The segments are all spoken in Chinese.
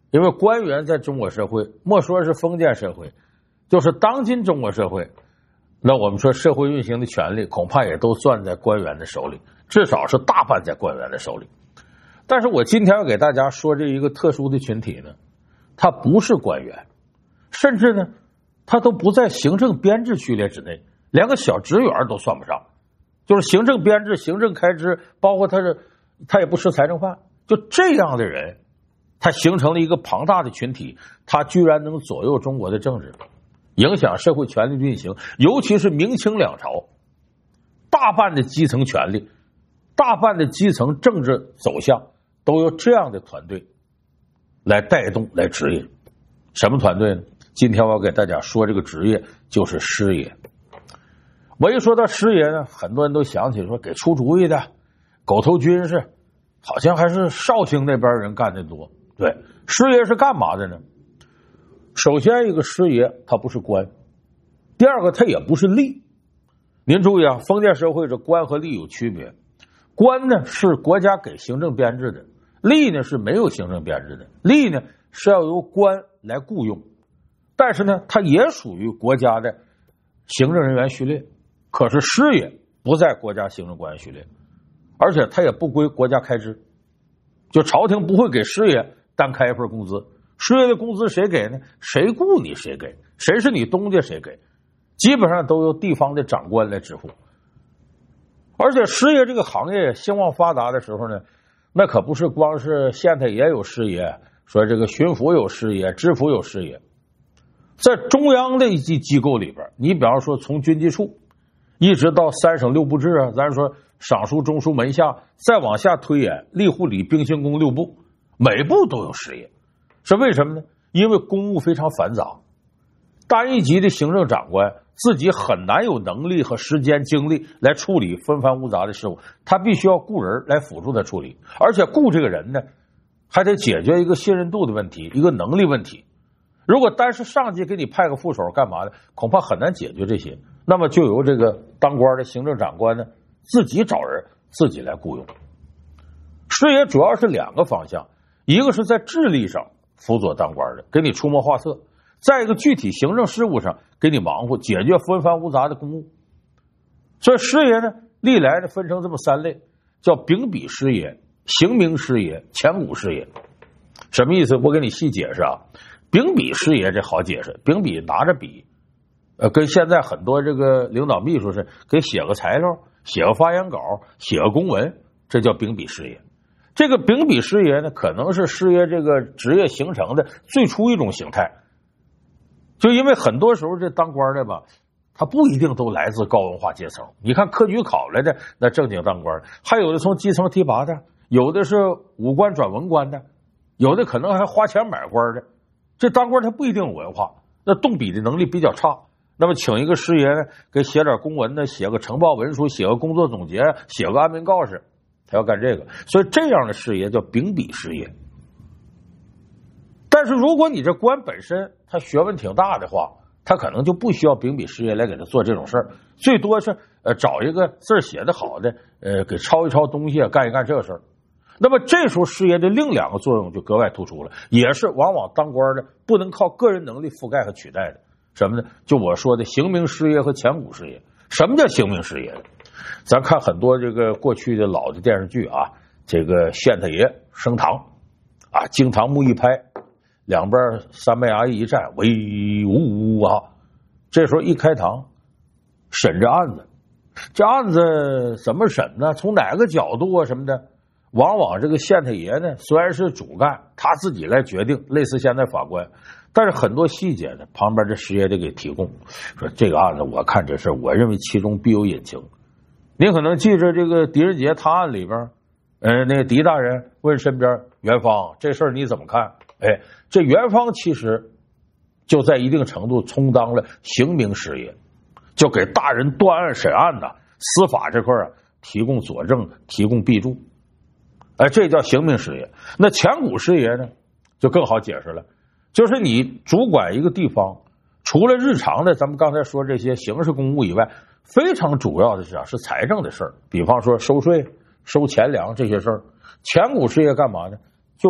因为官员在中国社会，莫说是封建社会，就是当今中国社会，那我们说社会运行的权利恐怕也都攥在官员的手里，至少是大半在官员的手里。但是我今天要给大家说这一个特殊的群体呢，他不是官员，甚至呢他都不在行政编制序列之内，连个小职员都算不上，就是行政编制、行政开支，包括他也不是财政犯，就这样的人，他形成了一个庞大的群体，他居然能左右中国的政治，影响社会权力的运行，尤其是明清两朝，大半的基层权力，大半的基层政治走向都由这样的团队来带动来指引。什么团队呢？今天我要给大家说这个职业就是师爷。我一说到师爷呢，很多人都想起说给出主意的狗头军师，好像还是绍兴那边人干的多。对，师爷是干嘛的呢？首先一个师爷他不是官，第二个他也不是吏。您注意啊，封建社会这官和吏有区别，官呢是国家给行政编制的，吏呢是没有行政编制的，吏呢是要由官来雇佣，但是呢它也属于国家的行政人员序列。可是师爷不在国家行政官员序列，而且他也不归国家开支，就朝廷不会给师爷单开一份工资，师爷的工资谁给呢？谁雇你谁给，谁是你东家谁给，基本上都由地方的长官来支付。而且师爷这个行业兴旺发达的时候呢，那可不是光是县太爷有师爷，说这个巡抚有师爷，知府有师爷，在中央的一级机构里边，你比方说从军机处一直到三省六部制啊，咱说尚书、中书、门下，再往下推演，吏、户、礼、兵、刑、工六部，每部都有师爷。是为什么呢？因为公务非常繁杂，单一级的行政长官自己很难有能力和时间精力来处理纷繁芜杂的事务，他必须要雇人来辅助他处理，而且雇这个人呢还得解决一个信任度的问题，一个能力问题。如果单是上级给你派个副手干嘛的，恐怕很难解决这些，那么就由这个当官的行政长官呢自己找人自己来雇佣。师爷主要是两个方向，一个是在智力上辅佐当官的，给你出谋划策，再一个具体行政事务上给你忙活解决纷繁芜杂的公务。所以师爷呢历来呢分成这么三类，叫秉笔师爷、刑名师爷、前古师爷。什么意思？我给你细解释啊。秉笔师爷这好解释，秉笔拿着笔，跟现在很多这个领导秘书是给写个材料、写个发言稿、写个公文，这叫秉笔师爷。这个秉笔师爷呢，可能是师爷这个职业形成的最初一种形态。就因为很多时候这当官的吧，他不一定都来自高文化阶层。你看科举考来的那正经当官，还有的从基层提拔的，有的是武官转文官的，有的可能还花钱买官的。这当官他不一定有文化，那动笔的能力比较差，那么请一个师爷呢，给写点公文呢，写个呈报文书，写个工作总结，写个安民告示，他要干这个。所以这样的师爷叫秉笔师爷。但是如果你这官本身他学问挺大的话，他可能就不需要秉笔师爷来给他做这种事儿，最多是找一个字写得好的给抄一抄东西，干一干这个事儿。那么这时候师爷的另两个作用就格外突出了，也是往往当官的不能靠个人能力覆盖和取代的。什么呢？就我说的刑名师爷和前古师爷。什么叫刑名师爷？咱看很多这个过去的老的电视剧啊，这个县太爷升堂啊，惊堂木一拍，两边三班衙役一站，威武啊！这时候一开堂，审这案子，这案子怎么审呢？从哪个角度啊什么的？往往这个县太爷呢，虽然是主干，他自己来决定，类似现在法官，但是很多细节呢，旁边这师爷得给提供。说这个案子我看这事，我认为其中必有隐情。您可能记着这个狄仁杰探案里边，那个狄大人问身边元芳，这事儿你怎么看？哎，这元芳其实就在一定程度充当了刑名师爷，就给大人断案审案呐，司法这块啊提供佐证，提供弊助。哎，这叫刑名师爷。那前古师爷呢，就更好解释了，就是你主管一个地方，除了日常的咱们刚才说这些刑事公务以外，非常主要的是财政的事儿，比方说收税、收钱粮这些事儿。前古师爷干嘛呢？就是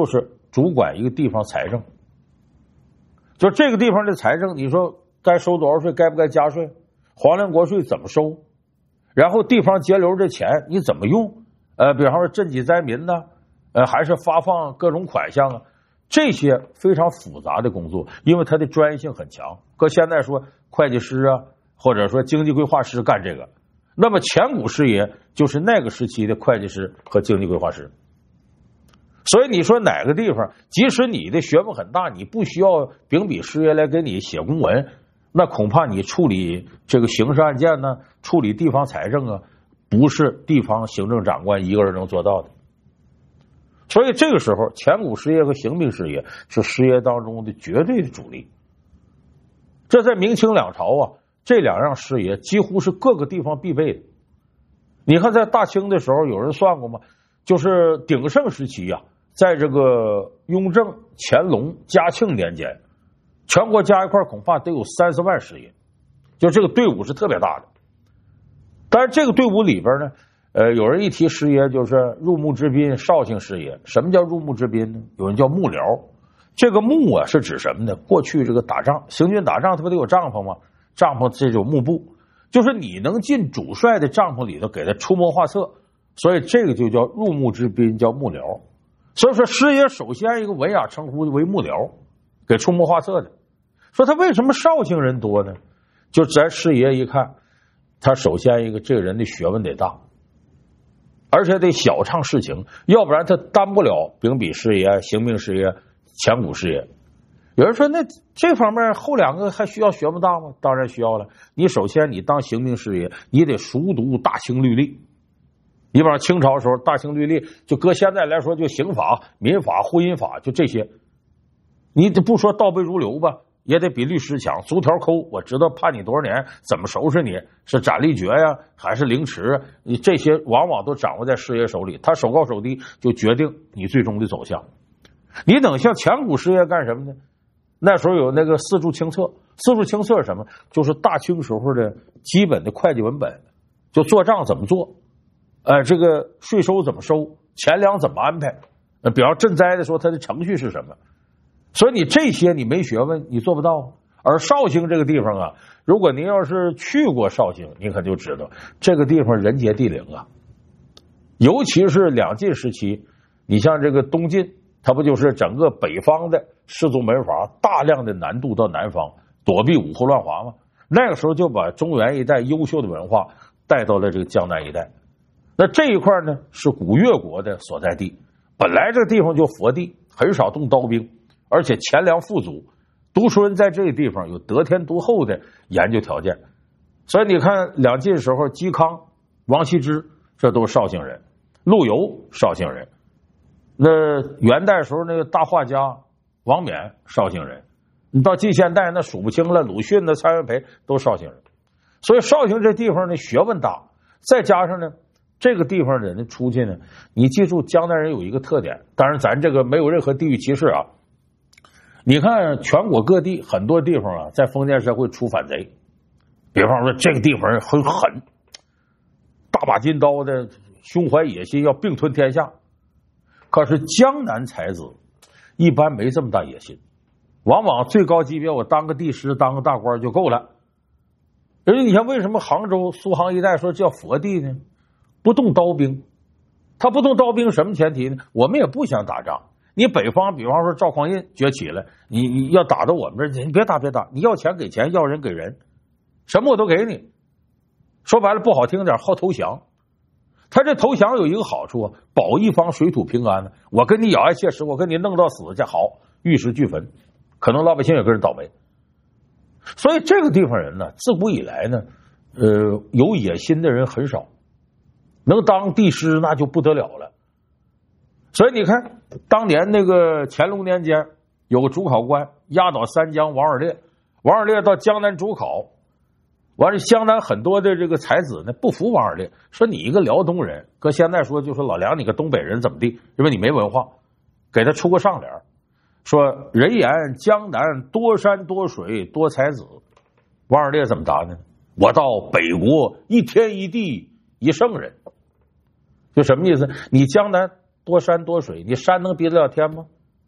主管一个地方财政，就这个地方的财政，你说该收多少税，该不该加税，皇粮国税怎么收，然后地方节流这钱你怎么用？比方说赈济灾民呢，还是发放各种款项啊，这些非常复杂的工作，因为它的专业性很强。搁现在说会计师啊，或者说经济规划师干这个，那么前古师爷就是那个时期的会计师和经济规划师。所以你说哪个地方，即使你的学问很大，你不需要秉笔师爷来给你写公文，那恐怕你处理这个刑事案件呢，处理地方财政啊，不是地方行政长官一个人能做到的。所以这个时候，前古师爷和刑兵师爷是师爷当中的绝对的主力。这在明清两朝啊，这两样师爷几乎是各个地方必备的。你看在大清的时候，有人算过吗？就是鼎盛时期啊，在这个雍正、乾隆、嘉庆年间，全国加一块恐怕得有30万师爷，就这个队伍是特别大的。但是这个队伍里边呢，有人一提师爷就是入幕之宾绍兴师爷。什么叫入幕之宾呢？有人叫幕僚。这个幕啊是指什么呢？过去这个打仗，行军打仗他不得有帐篷吗？帐篷这种幕布，就是你能进主帅的帐篷里头给他出谋划策，所以这个就叫入幕之宾，叫幕僚。所以说师爷首先一个文雅称呼为幕僚，给出谋划策的。说他为什么绍兴人多呢？就咱师爷一看，他首先一个这个人的学问得大，而且得晓畅事情，要不然他担不了秉笔师爷、刑兵师爷、前古师爷。有人说那这方面后两个还需要学问大吗？当然需要了。你首先你当刑兵师爷，你得熟读大清律例。你比方清朝的时候，大清律例就搁现在来说，就刑法、民法、婚姻法，就这些。你不说倒背如流吧，也得比律师强，逐条抠，我知道判你多少年，怎么收拾你，是斩立决呀，还是凌迟？你这些往往都掌握在师爷手里，他手高手低，就决定你最终的走向。你等像前古师爷干什么呢？那时候有那个四柱清册，四柱清册是什么？就是大清时候的基本的会计文本，就做账怎么做，这个税收怎么收，钱粮怎么安排，比方赈灾的时候，它的程序是什么？所以你这些你没学问，你做不到。而绍兴这个地方啊，如果您要是去过绍兴，你可就知道这个地方人杰地灵啊。尤其是两晋时期，你像这个东晋，它不就是整个北方的士族门阀大量的南渡到南方，躲避五胡乱华吗？那个时候就把中原一带优秀的文化带到了这个江南一带。那这一块呢是古越国的所在地，本来这个地方就佛地，很少动刀兵，而且钱粮富足，读书人在这个地方有得天独厚的研究条件。所以你看两晋时候，嵇康、王羲之这都是绍兴人，陆游绍兴人，那元代时候那个大画家王冕绍兴人，你到近现代那数不清了，鲁迅的、蔡元培都绍兴人。所以绍兴这地方呢学问大，再加上呢这个地方人出去呢，你记住江南人有一个特点，当然咱这个没有任何地域歧视啊。你看全国各地很多地方啊，在封建社会出反贼，比方说这个地方很狠，大把金刀的，胸怀野心，要并吞天下。可是江南才子一般没这么大野心，往往最高级别我当个帝师当个大官就够了。而且你看为什么杭州苏杭一带说叫佛地呢？不动刀兵。他不动刀兵什么前提呢？我们也不想打仗，你北方比方说赵匡胤崛起了，你要打到我们这儿，你别打，你要钱给钱，要人给人，什么我都给你。说白了不好听点，好投降。他这投降有一个好处啊，保一方水土平安呢。我跟你咬牙切齿，我跟你弄到死去，好，玉石俱焚，可能老百姓也跟人倒霉。所以这个地方人呢，自古以来呢，有野心的人很少，能当帝师那就不得了了。所以你看，当年那个乾隆年间，有个主考官压倒三江王尔烈，王尔烈到江南主考，完了江南很多的这个才子呢不服王尔烈，说你一个辽东人，搁现在说就说老梁你个东北人怎么地，因为你没文化，给他出个上联，说人言江南多山多水多才子。王尔烈怎么答呢？我到北国一天一地一圣人。就什么意思？你江南多山多水，你山能比得了天吗？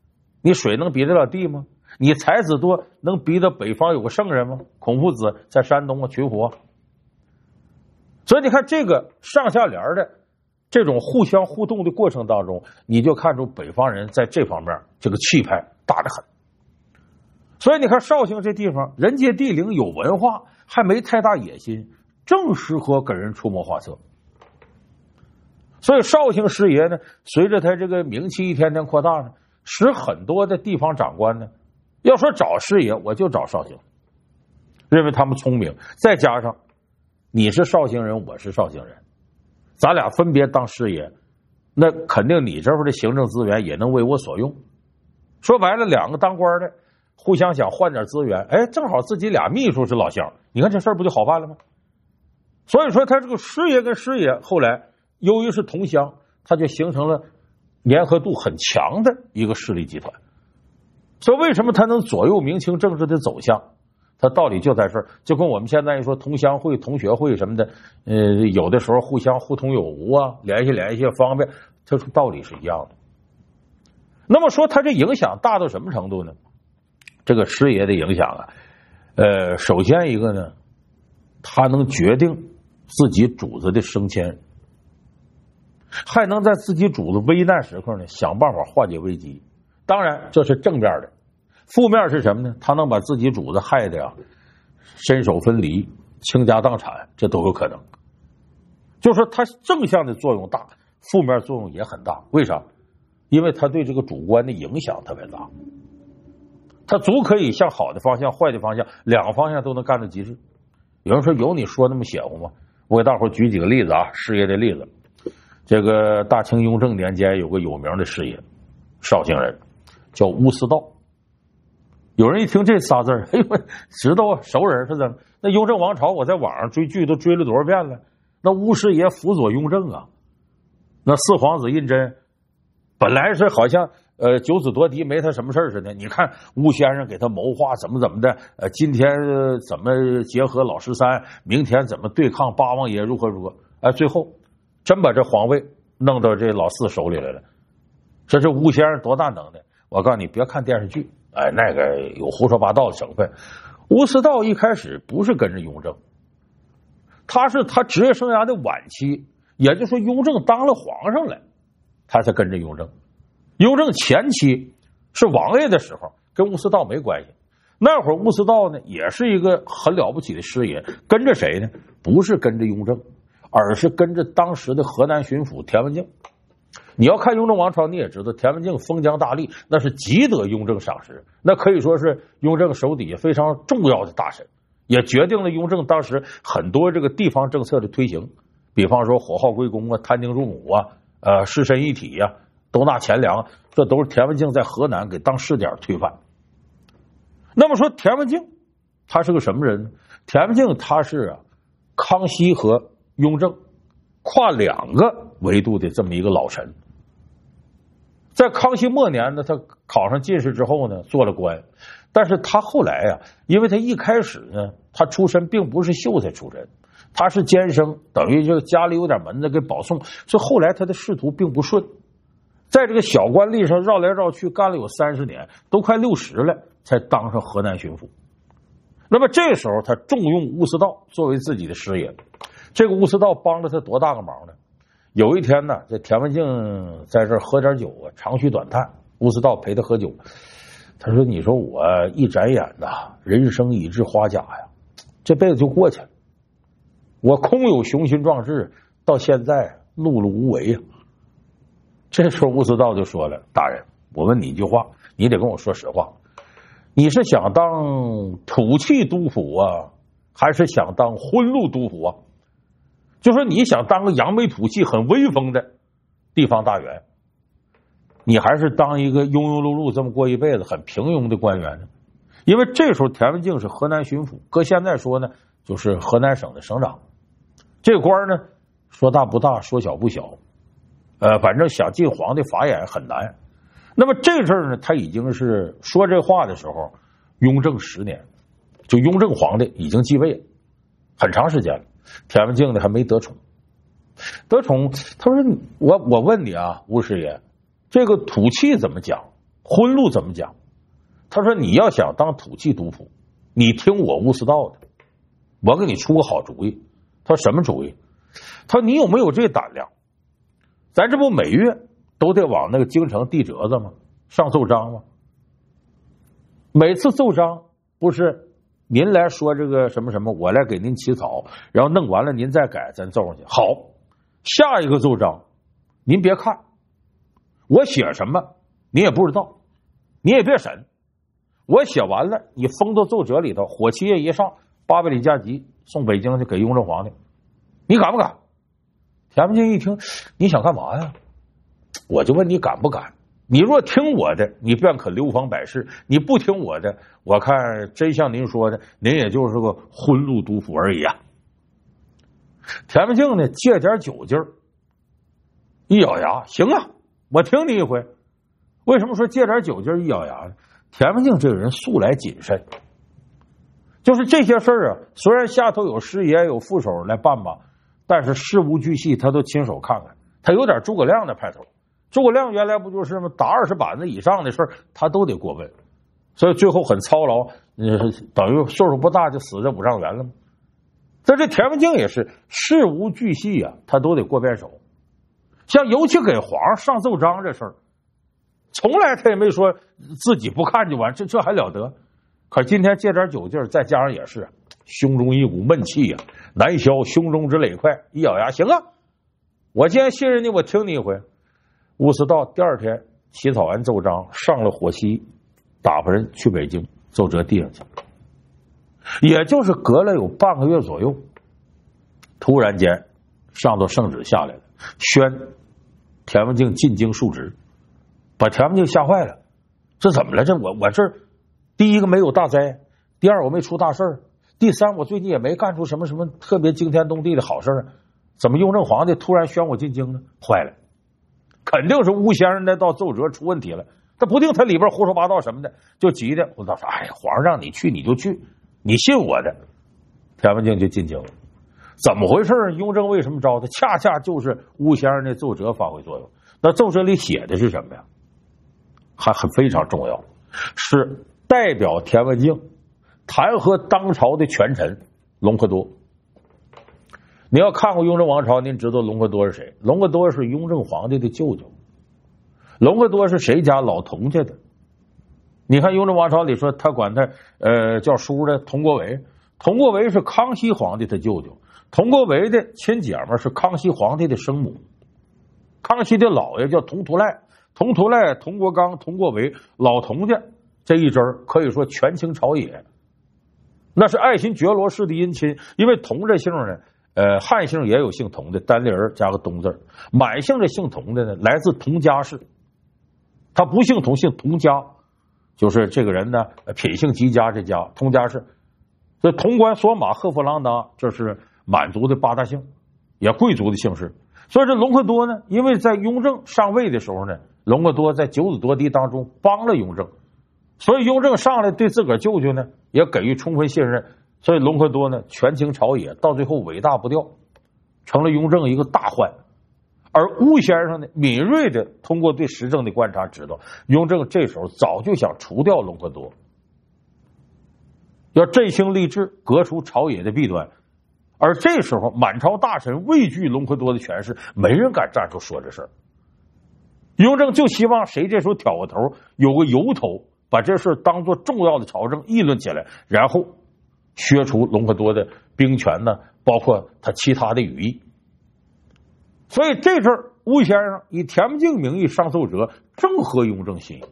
你水能比得了地吗？你才子多能比得北方有个圣人吗？孔夫子在山东群佛。所以你看这个上下联的这种互相互动的过程当中，你就看出北方人在这方面这个气派大得很。所以你看绍兴这地方人杰地灵，有文化，还没太大野心，正适合给人出谋划策。所以绍兴师爷呢，随着他这个名气一天天扩大呢，使很多的地方长官呢，要说找师爷，我就找绍兴，认为他们聪明，再加上你是绍兴人，我是绍兴人，咱俩分别当师爷，那肯定你这块的行政资源也能为我所用。说白了，两个当官的互相想换点资源，哎，正好自己俩秘书是老乡，你看这事儿不就好办了吗？所以说他这个师爷跟师爷后来由于是同乡，他就形成了粘合度很强的一个势力集团。所以为什么他能左右明清政治的走向？它道理就在这儿，就跟我们现在一说同乡会、同学会什么的，有的时候互相互通有无啊，联系方便，这道理是一样的。那么说他这影响大到什么程度呢？这个师爷的影响啊，首先一个呢，他能决定自己主子的升迁，还能在自己主子危难时刻呢想办法化解危机。当然这是正面的，负面是什么呢？他能把自己主子害得呀身首分离、倾家荡产，这都有可能。就是说他正向的作用大，负面作用也很大。为啥？因为他对这个主观的影响特别大，他足可以向好的方向、坏的方向两个方向都能干到极致。有人说有你说那么邪乎吗？我给大伙举几个例子啊，师爷的例子。这个大清雍正年间有个有名的师爷，绍兴人，叫乌思道。有人一听这仨字儿，哎呦，知道啊，熟人是怎么？那雍正王朝我在网上追剧都追了多少遍了？那乌师爷辅佐雍正啊，那四皇子胤禛本来是好像九子夺嫡没他什么事似的，你看乌先生给他谋划怎么的，今天怎么结合老十三，明天怎么对抗八王爷如何，最后真把这皇位弄到这老四手里来了。这是乌先生多大能耐！我告诉你，别看电视剧，那个有胡说八道的成分。乌思道一开始不是跟着雍正，他是他职业生涯的晚期，也就是说雍正当了皇上了，他才跟着雍正。雍正前期是王爷的时候，跟乌思道没关系。那会儿乌思道呢，也是一个很了不起的师爷，跟着谁呢？不是跟着雍正，而是跟着当时的河南巡抚田文镜。你要看雍正王朝，你也知道田文镜封疆大吏，那是极得雍正赏识，那可以说是雍正手底下非常重要的大臣，也决定了雍正当时很多这个地方政策的推行。比方说火耗归公啊、摊丁入亩啊、士绅一体啊、都纳钱粮，这都是田文镜在河南给当试点推翻。那么说田文镜他是个什么人呢？田文镜他是康熙和雍正跨两个维度的这么一个老臣。在康熙末年呢，他考上进士之后呢，做了官，但是他后来因为他一开始呢，他出身并不是秀才出身，他是监生，等于这个家里有点门子给保送，所以后来他的仕途并不顺，在这个小官吏上绕来绕去，干了有30年，都快60了，才当上河南巡抚。那么这时候他重用乌思道作为自己的师爷，这个乌思道帮了他多大个忙呢？有一天呢，这田文镜在这喝点酒长吁短叹，乌思道陪他喝酒，他说：“你说我一眨眼人生已至花甲呀，这辈子就过去了。我空有雄心壮志，到现在碌碌无为呀。”这时候乌思道就说了：“大人，我问你一句话，你得跟我说实话，你是想当土气督府还是想当昏路督府就说你想当个扬眉吐气很威风的地方大员，你还是当一个庸庸碌碌这么过一辈子很平庸的官员呢？”因为这时候田文镜是河南巡抚，搁现在说呢，就是河南省的省长。这官呢，说大不大，说小不小，反正想进皇帝法眼很难。那么这阵儿呢，他已经是说这话的时候，雍正10年，就雍正皇帝已经继位了，很长时间了。田文镜呢还没得宠，他说：“我问你乌师爷，这个土气怎么讲？ 婚路怎么讲？他说你要想当土气督府，你听我乌斯道的，我给你出个好主意。他说什么主意？他说你有没有这胆量？咱这不每月都得往那个京城递折子吗？上奏章吗？每次奏章不是您来说这个什么什么，我来给您起草，然后弄完了您再改，咱奏上去。好，下一个奏章您别看我写什么，你也不知道，你也别审。我写完了，你封到奏折里头，火7月一上，800里加急送北京去给雍正皇帝，你敢不敢？田文镜一听，你想干嘛呀？我就问你敢不敢？你若听我的，你便可流芳百世；你不听我的，我看真像您说的，您也就是个昏路督府而已啊。田文镜呢，借点酒劲儿，一咬牙，行啊，我听你一回。为什么说借点酒劲儿一咬牙呢？田文镜这个人素来谨慎，就是这些事儿啊，虽然下头有师爷有副手来办吧，但是事无巨细他都亲手看看，他有点诸葛亮的派头。诸葛亮原来不就是吗？打20板子以上的事儿他都得过问，所以最后很操劳，等于岁数不大就死在五丈原了吗？在这田文镜也是事无巨细啊，他都得过遍手。像尤其给皇上上奏章这事儿，从来他也没说自己不看就完，这还了得？可今天借点酒劲儿，再加上也是胸中一股闷气呀，难消胸中之累快。一咬牙，行啊，我既然信任你，我听你一回。乌斯道第二天起草完奏章，上了火期，打发人去北京，奏折递上去。也就是隔了有半个月左右，突然间上头圣旨下来了，宣田文镜进京述职，把田文镜吓坏了。这怎么了？这我这第一个没有大灾，第二我没出大事，第三我最近也没干出什么特别惊天动地的好事，怎么雍正皇帝突然宣我进京呢？坏了，肯定是巫先生那道奏折出问题了。他不定他里边胡说八道什么的，就急的我道说，哎，皇上让你去你就去，你信我的。田文镜就进京了。怎么回事？雍正为什么招他？恰恰就是巫先生那奏折发挥作用。那奏折里写的是什么呀？还很非常重要，是代表田文镜弹劾当朝的权臣隆科多。你要看过雍正王朝，您知道隆科多是谁？隆科多是雍正皇帝的舅舅。隆科多是谁家？老佟家的。你看雍正王朝里说他管他叫叔的佟国维，佟国维是康熙皇帝的舅舅，佟国维的亲姐们是康熙皇帝的生母。康熙的姥爷叫佟图赖，佟图赖、佟国刚、佟国维，老佟家这一支可以说权倾朝野，那是爱新觉罗氏的姻亲。因为佟这姓呢，汉姓也有姓佟的，单立人加个东字，满姓这姓佟的呢，来自佟家氏，他不姓佟，姓佟家，就是这个人呢品性极佳，这家佟家氏。所以潼关、索马、赫夫朗达，这是满族的8大姓，也贵族的姓氏。所以这隆科多呢，因为在雍正上位的时候呢，隆科多在九子夺嫡当中帮了雍正，所以雍正上来对自个儿舅舅呢也给予充分信任，所以隆科多呢权倾朝野，到最后尾大不掉，成了雍正一个大患。而巫先生呢，敏锐的通过对时政的观察，知道雍正这时候早就想除掉隆科多，要振兴吏治，革除朝野的弊端。而这时候满朝大臣畏惧隆科多的权势，没人敢站出说这事儿。雍正就希望谁这时候挑个头，有个由头，把这事当作重要的朝政议论起来，然后削除隆科多的兵权呢，包括他其他的羽翼。所以这阵儿巫先生以田文镜名义上奏折，正合雍正心意。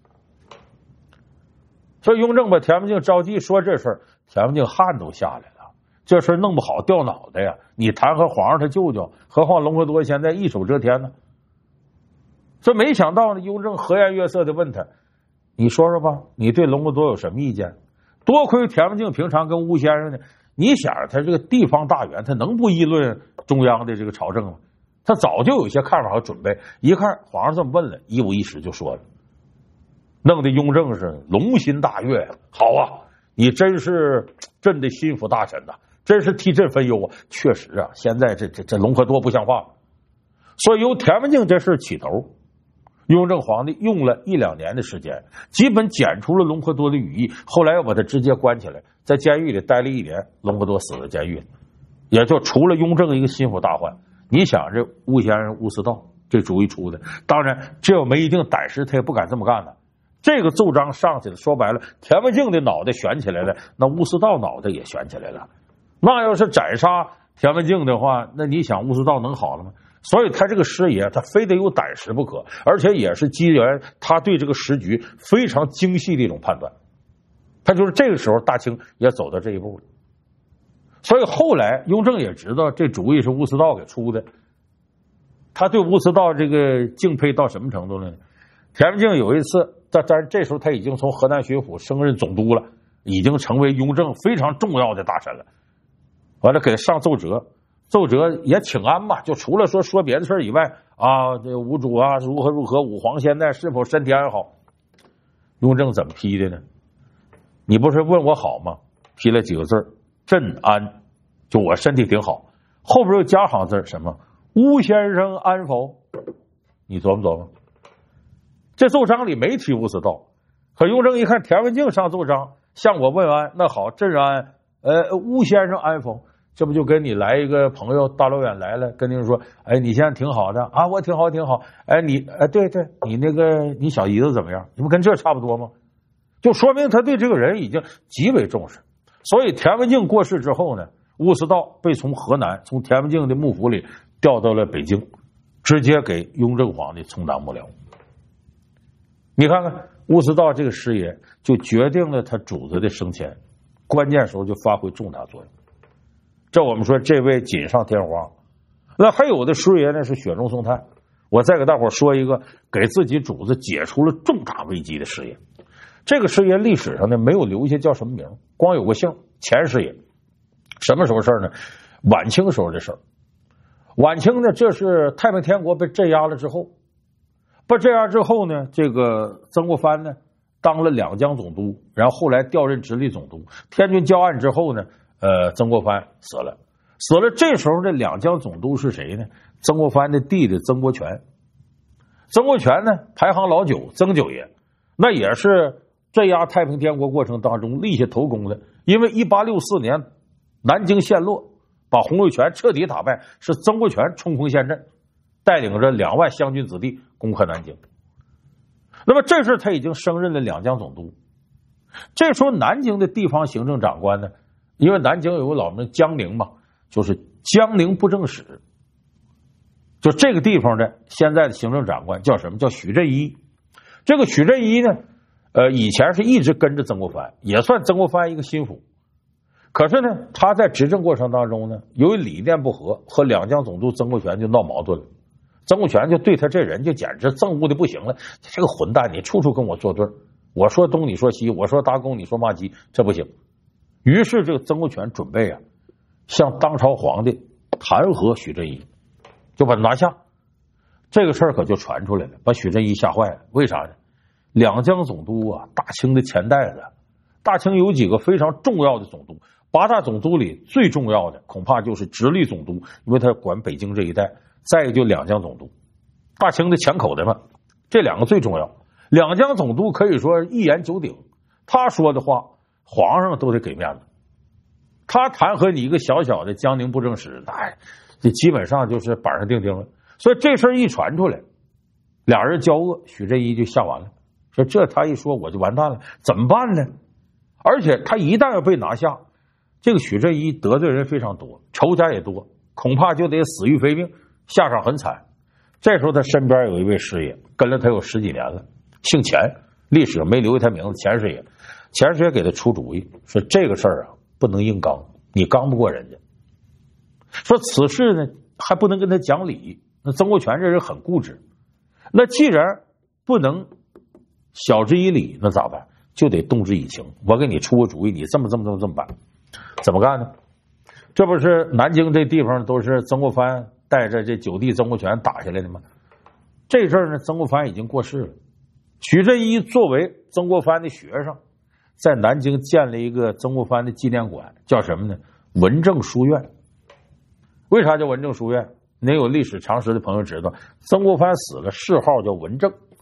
所以雍正把田文镜召集说这事儿，田文镜汗都下来了。这事弄不好掉脑袋呀！你弹劾皇上他舅舅，何况隆科多现在一手遮天呢？这没想到呢，雍正和颜悦色的问他：“你说说吧，你对隆科多有什么意见？”多亏田文镜平常跟巫先生呢，你想他这个地方大员，他能不议论中央的这个朝政吗？他早就有一些看法和准备。一看皇上这么问了，一五一十就说了，弄得雍正是龙心大悦。好啊，你真是朕的心腹大臣呐！真是替朕分忧啊！确实啊，现在这隆科多不像话，所以由田文镜这事起头， 雍正皇帝用了1-2年的时间，基本剪除了隆科多的羽翼，后来又把他直接关起来，在监狱里待了1年，隆科多死在监狱里，也就除了雍正一个心腹大患。你想这巫先生巫思道这主意出的，当然只要没一定胆识，他也不敢这么干的。这个奏章上去了，说白了，田文镜的脑袋悬起来了，那巫思道脑袋也悬起来了。那要是斩杀田文镜的话，那你想巫思道能好了吗？所以他这个师爷他非得有胆识不可，而且也是基于他对这个时局非常精细的一种判断。他就是这个时候大清也走到这一步了。所以后来雍正也知道这主意是巫思道给出的，他对巫思道这个敬佩到什么程度呢？田文镜有一次，但这时候他已经从河南巡抚升任总督了，已经成为雍正非常重要的大臣了。完了给他上奏折，奏折也请安嘛，就除了说别的事以外啊，这吴主啊如何如何，武皇现在是否身体安好？雍正怎么批的呢？你不是问我好吗？批了几个字，朕安，就我身体挺好。后边又加行字，什么巫先生安否？你琢磨琢磨，这奏章里没提巫思道，可雍正一看田文镜上奏章向我问安，那好，朕安，巫先生安否？这不就跟你来一个朋友大老远来了，跟您说，哎，你现在挺好的啊，我挺好挺好，哎，你对对，你那个你小姨子怎么样？你不跟这差不多吗？就说明他对这个人已经极为重视。所以田文镜过世之后呢，巫思道被从河南从田文镜的幕府里调到了北京，直接给雍正皇帝充当幕僚。你看看巫思道这个师爷就决定了他主子的升迁，关键时候就发挥重大作用。这我们说这位锦上添花。那还有的师爷呢是雪中送炭。我再给大伙说一个给自己主子解除了重大危机的师爷。这个师爷历史上呢没有留下叫什么名，光有个姓，钱师爷。什么时候事呢？晚清时候的事儿。晚清呢，这是太平天国被镇压了之后，被镇压之后呢，这个曾国藩呢当了两江总督，然后后来调任直隶总督。天津交案之后呢，曾国藩死了。这时候这两江总督是谁呢？曾国藩的弟弟曾国荃。曾国荃呢排行老九，曾九爷，那也是镇压太平天国过程当中立下头功的。因为1864年南京陷落，把洪秀全彻底打败，是曾国荃冲锋陷阵，带领着2万湘军子弟攻克南京。那么这时他已经升任了两江总督。这时候南京的地方行政长官呢，因为南京有个老名江宁嘛，就是江宁布政使，就这个地方的现在的行政长官叫什么？叫许振一。这个许振一呢，以前是一直跟着曾国藩，也算曾国藩一个心腹。可是呢，他在执政过程当中呢，由于理念不合，和两江总督曾国荃就闹矛盾了。曾国荃就对他这人就简直憎恶的不行了，这个混蛋，你处处跟我作对，我说东你说西，我说搭公你说骂鸡，这不行。于是这个曾国荃准备向当朝皇帝弹劾许振一，就把他拿下。这个事儿可就传出来了，把许振一吓坏了。为啥呢？两江总督啊，大清的钱袋子。大清有几个非常重要的总督，8大总督里最重要的恐怕就是直隶总督，因为他管北京这一带。再一个就两江总督，大清的钱口袋嘛，这2个最重要。两江总督可以说一言九鼎，他说的话皇上都得给面子。他弹劾你一个小小的江宁布政使，这基本上就是板上钉钉了。所以这事一传出来，俩人交恶，许振一就吓完了，说这他一说我就完蛋了，怎么办呢？而且他一旦要被拿下，这个许振一得罪人非常多，仇家也多，恐怕就得死于非命，下场很惨。这时候他身边有一位师爷，跟了他有10几年了，姓钱，历史没留下他名字，钱师爷。钱师爷给他出主意，说这个事儿不能硬刚，你刚不过人家。说此事呢还不能跟他讲理，那曾国荃这人很固执，那既然不能晓之以理，那咋办？就得动之以情。我给你出个主意，你这么办，怎么干呢？这不是南京这地方都是曾国藩带着这9弟曾国荃打下来的吗？这事儿呢，曾国藩已经过世了。许振一作为曾国藩的学生，在南京建了一个曾国藩的纪念馆，叫什么呢？文正书院。为啥叫文正书院？您有历史常识的朋友知道，曾国藩死了，谥号叫文正，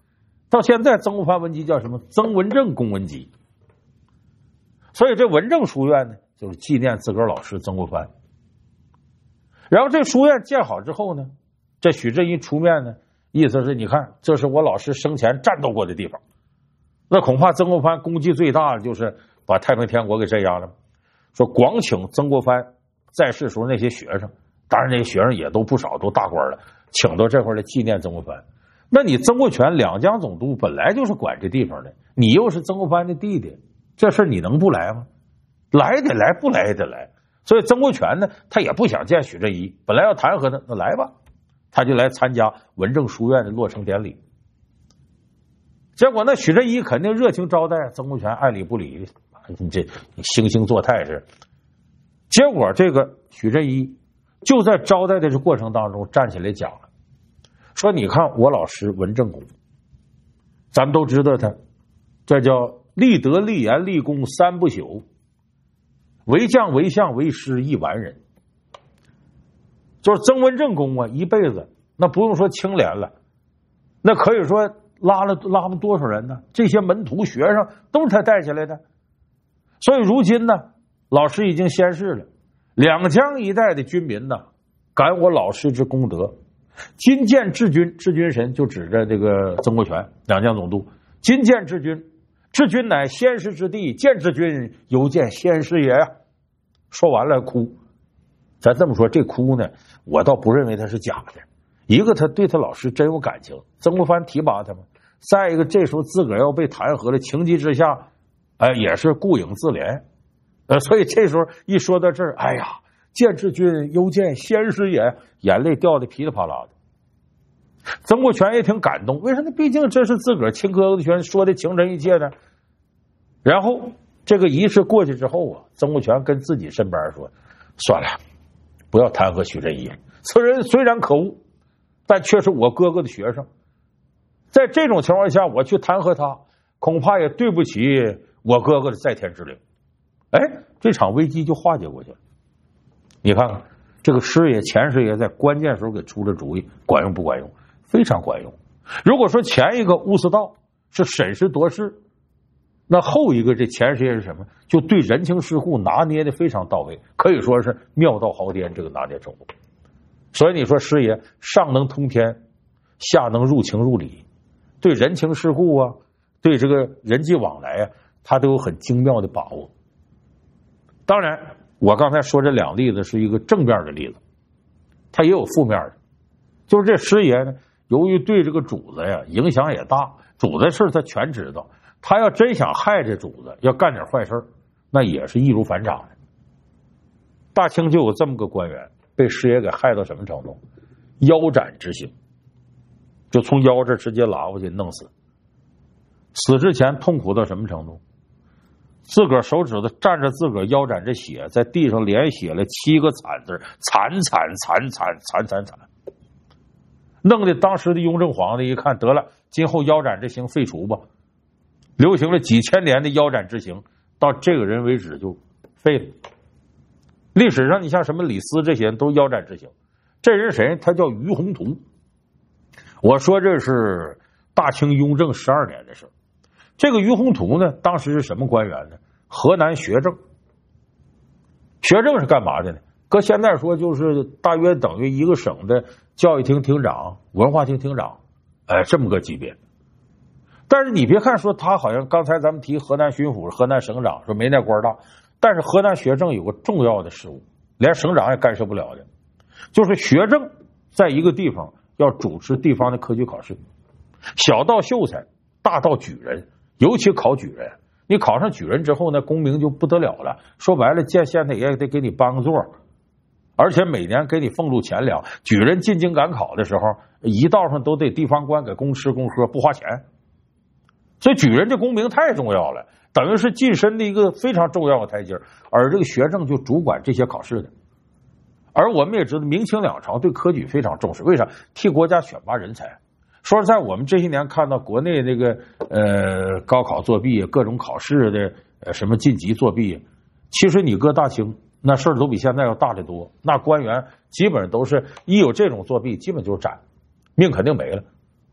到现在曾国藩文集叫什么？曾文正公文集。所以这文正书院呢，就是纪念自个儿老师曾国藩。然后这书院建好之后呢，这许振一出面呢，意思是你看，这是我老师生前战斗过的地方。那恐怕曾国藩功绩最大的就是把太平天国给镇压了。说广请曾国藩在世时候那些学生，当然那些学生也都不少，都大官了，请到这块来纪念曾国藩。那你曾国荃两江总督本来就是管这地方的，你又是曾国藩的弟弟，这事你能不来吗？来得来，不来也得来。所以曾国荃呢，他也不想见许振一，本来要弹劾他，那来吧，他就来参加文正书院的落成典礼。结果那许振一肯定热情招待，曾国荃爱理不理，你这惺惺作态是。结果这个许振一就在招待的这过程当中站起来讲了，说你看我老师文正公，咱们都知道他这叫立德立言立功三不朽，为将为相为师一完人。就是曾文正公啊，一辈子那不用说清廉了，那可以说拉了多少人呢？这些门徒学生都是他带起来的。所以如今呢，老师已经仙逝了，两江一带的军民呢，感我老师之功德。今见治军，治军神就指着这个曾国荃两江总督。今见治军，治军乃先师之地，见治军犹见先师也呀。说完了哭。咱这么说，这哭呢，我倒不认为他是假的。一个他对他老师真有感情，曾国藩提拔他嘛；再一个这时候自个儿要被弹劾了，情急之下也是顾影自怜。所以这时候一说到这儿，哎呀，见治军犹见先师也，眼泪掉的噼里啪啦的。曾国荃也挺感动，为什么？毕竟这是自个儿亲哥哥的学生，说的情真意切的。然后这个仪式过去之后啊，曾国荃跟自己身边说：“算了，不要弹劾许振一，此人虽然可恶，但却是我哥哥的学生。在这种情况下，我去弹劾他，恐怕也对不起我哥哥的在天之灵。”哎，这场危机就化解过去了。你看看这个师爷钱师爷在关键时候给出了主意，管用不管用？非常管用。如果说前一个乌思道是审时度势，那后一个这钱师爷是什么？就对人情世故拿捏的非常到位，可以说是妙到毫巅，这个拿捏程度。所以你说师爷上能通天，下能入情入理，对人情世故啊，对这个人际往来啊，他都有很精妙的把握。当然我刚才说这两例子是一个正面的例子，他也有负面的。就是这师爷呢，由于对这个主子呀影响也大，主子事他全知道，他要真想害这主子，要干点坏事，那也是易如反掌的。大清就有这么个官员，被师爷给害到什么程度？腰斩之刑，就从腰这直接拉过去弄死。死之前痛苦到什么程度？自个儿手指头蘸着自个儿腰斩这血，在地上连写了7个惨字，惨惨惨惨惨惨惨，弄得当时的雍正皇帝一看，得了，今后腰斩之刑废除吧。流行了几千年的腰斩之刑，到这个人为止就废了。历史上你像什么李斯这些人都腰斩之刑，这人谁？他叫于宏图。我说这是大清雍正12年的事。这个于宏图呢，当时是什么官员呢？河南学政。学政是干嘛的呢？搁现在说就是大约等于一个省的教育厅厅长、文化厅厅长，这么个级别。但是你别看说他好像刚才咱们提河南巡抚、河南省长说没那官大，但是河南学政有个重要的事务，连省长也干涉不了的，就是学政在一个地方要主持地方的科举考试，小到秀才，大到举人，尤其考举人。你考上举人之后呢，功名就不得了了。说白了，见县太爷得给你颁个座，而且每年给你俸禄钱粮。举人进京赶考的时候，一道上都得地方官给供吃供喝，不花钱。所以举人这功名太重要了，等于是晋升的一个非常重要的台阶。而这个学政就主管这些考试的。而我们也知道，明清两朝对科举非常重视，为啥？替国家选拔人才。说实在，我们这些年看到国内那个高考作弊、各种考试的什么晋级作弊，其实你搁大清那事儿都比现在要大得多。那官员基本上都是一有这种作弊，基本就是斩，命肯定没了。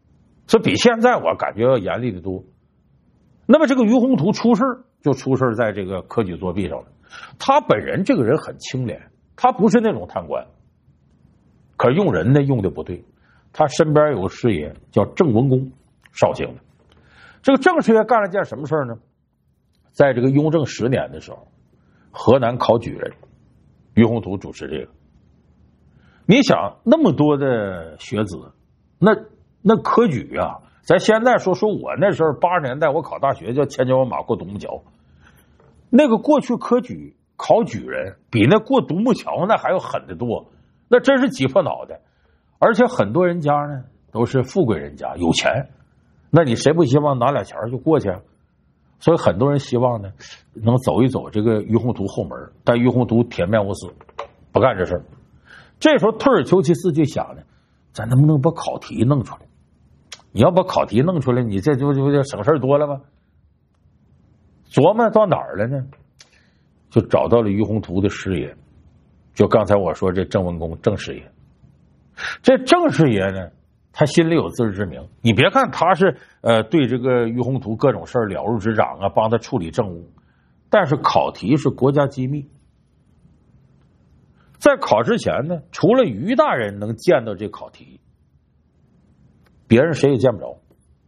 这比现在我感觉要严厉的多。那么这个于宏图出事就出事在这个科举作弊上了。他本人这个人很清廉，他不是那种贪官，可用人呢用的不对。他身边有个师爷叫郑文公，绍兴的。这个郑师爷干了件什么事呢？在这个雍正10年的时候，河南考举人，于宏图主持这个。你想那么多的学子，那科举啊，咱现在说我那时候80年代我考大学叫千军万马过独木桥，那个过去科举考举人比那过独木桥那还要狠得多，那真是挤破脑袋。而且很多人家呢都是富贵人家，有钱，那你谁不希望拿俩钱就过去啊？所以很多人希望呢能走一走这个于宏图后门，但于宏图铁面无私，不干这事儿。这时候退而求其次就想呢，咱能不能把考题弄出来？你要把考题弄出来，你这就省事多了吗？琢磨到哪儿了呢？就找到了于宏图的师爷，就刚才我说这郑文公郑师爷。这郑师爷呢，他心里有自知之明。你别看他是对这个于宏图各种事儿了如指掌啊，帮他处理政务，但是考题是国家机密。在考之前呢，除了于大人能见到这考题，别人谁也见不着。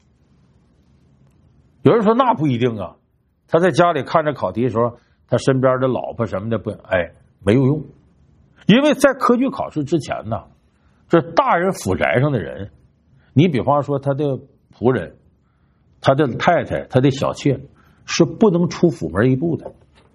有人说那不一定啊，他在家里看着考题的时候，他身边的老婆什么的没有用，因为在科举考试之前呢，这大人府宅上的人，你比方说他的仆人、他的太太、他的小妾，是不能出府门一步的。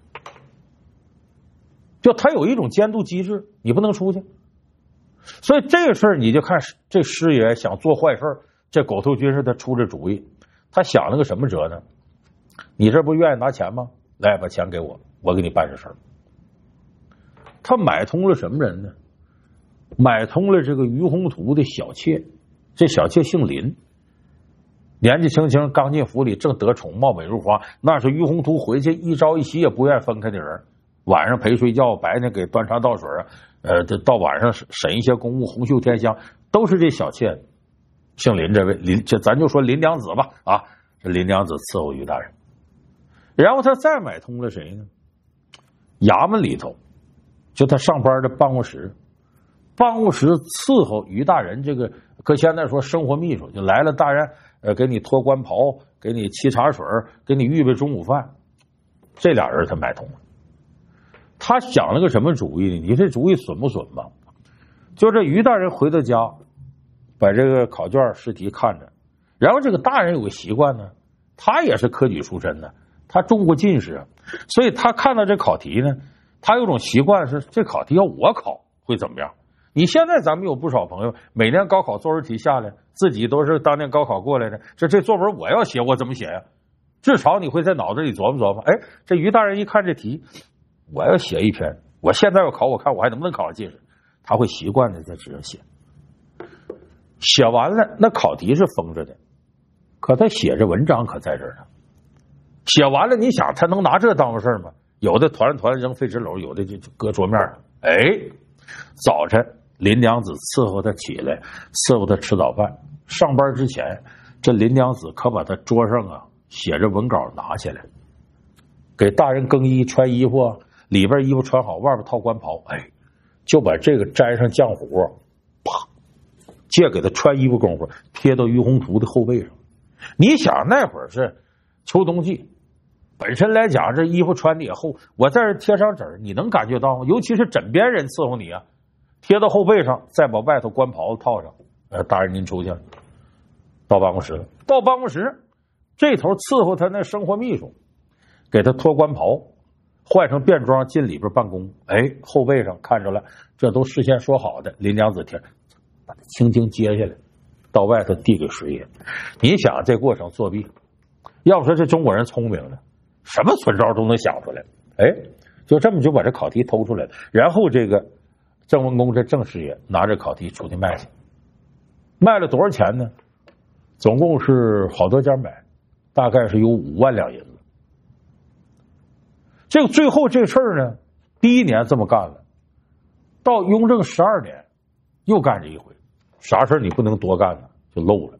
就他有一种监督机制，你不能出去。所以这个事儿你就看这师爷想做坏事，这狗头军是他出这主意。他想了个什么辙呢？你这不愿意拿钱吗？来，把钱给我，我给你办这事儿。他买通了什么人呢？买通了这个于宏图的小妾，这小妾姓林，年纪轻轻刚进府里，正得宠，貌美如花，那是于宏图回去一朝一夕也不愿意分开的人。晚上陪睡觉，白天给端茶倒水这到晚上审一些公务，红袖添香，都是这小妾。姓林这位这咱就说林娘子吧啊，这林娘子伺候于大人。然后他再买通了谁呢？衙门里头，就他上班的办公室伺候于大人，这个搁现在说生活秘书，就来了大人给你脱官袍，给你沏茶水，给你预备中午饭，这俩人他买通了。他想了个什么主意呢？你这主意损不损吧？就这于大人回到家，把这个考卷试题看着，然后这个大人有个习惯呢，他也是科举出身的，他中过进士，所以他看到这考题呢，他有种习惯是这考题要我考会怎么样？你现在咱们有不少朋友每年高考作文题下来，自己都是当年高考过来的，这作文我要写我怎么写呀？至少你会在脑子里琢磨琢磨，这于大人一看这题，我要写一篇，我现在要考，我看我还能不能考上进士？他会习惯的在纸上写，写完了那考题是封着的，可他写着文章可在这儿呢。写完了，你想他能拿这当回事吗？有的团扔废纸篓，有的就搁桌面上。早晨林娘子伺候他起来，伺候他吃早饭。上班之前，这林娘子可把他桌上写着文稿拿下来，给大人更衣穿衣服，里边衣服穿好，外边套官袍，就把这个沾上浆糊，啪，借给他穿衣服功夫贴到于宏图的后背上。你想那会儿是秋冬季，本身来讲这衣服穿的也厚，我在这贴上纸，你能感觉到吗？尤其是枕边人伺候你啊，贴到后背上，再把外头官袍套上。大人您出去了，到办公室了。到办公室，这头伺候他那生活秘书，给他脱官袍，换成便装进里边办公。后背上看着了，这都事先说好的。林娘子贴，把他轻轻揭下来，到外头递给师爷。你想这过程作弊，要不说这中国人聪明呢，什么蠢招都能想出来。就这么就把这考题偷出来了。然后这个郑文公这郑师爷拿着考题出去卖去，卖了多少钱呢？总共是好多家买，大概是有5万两银子。这个最后这事儿呢，第1年这么干了，到雍正12年又干这一回。啥事你不能多干呢，就漏了。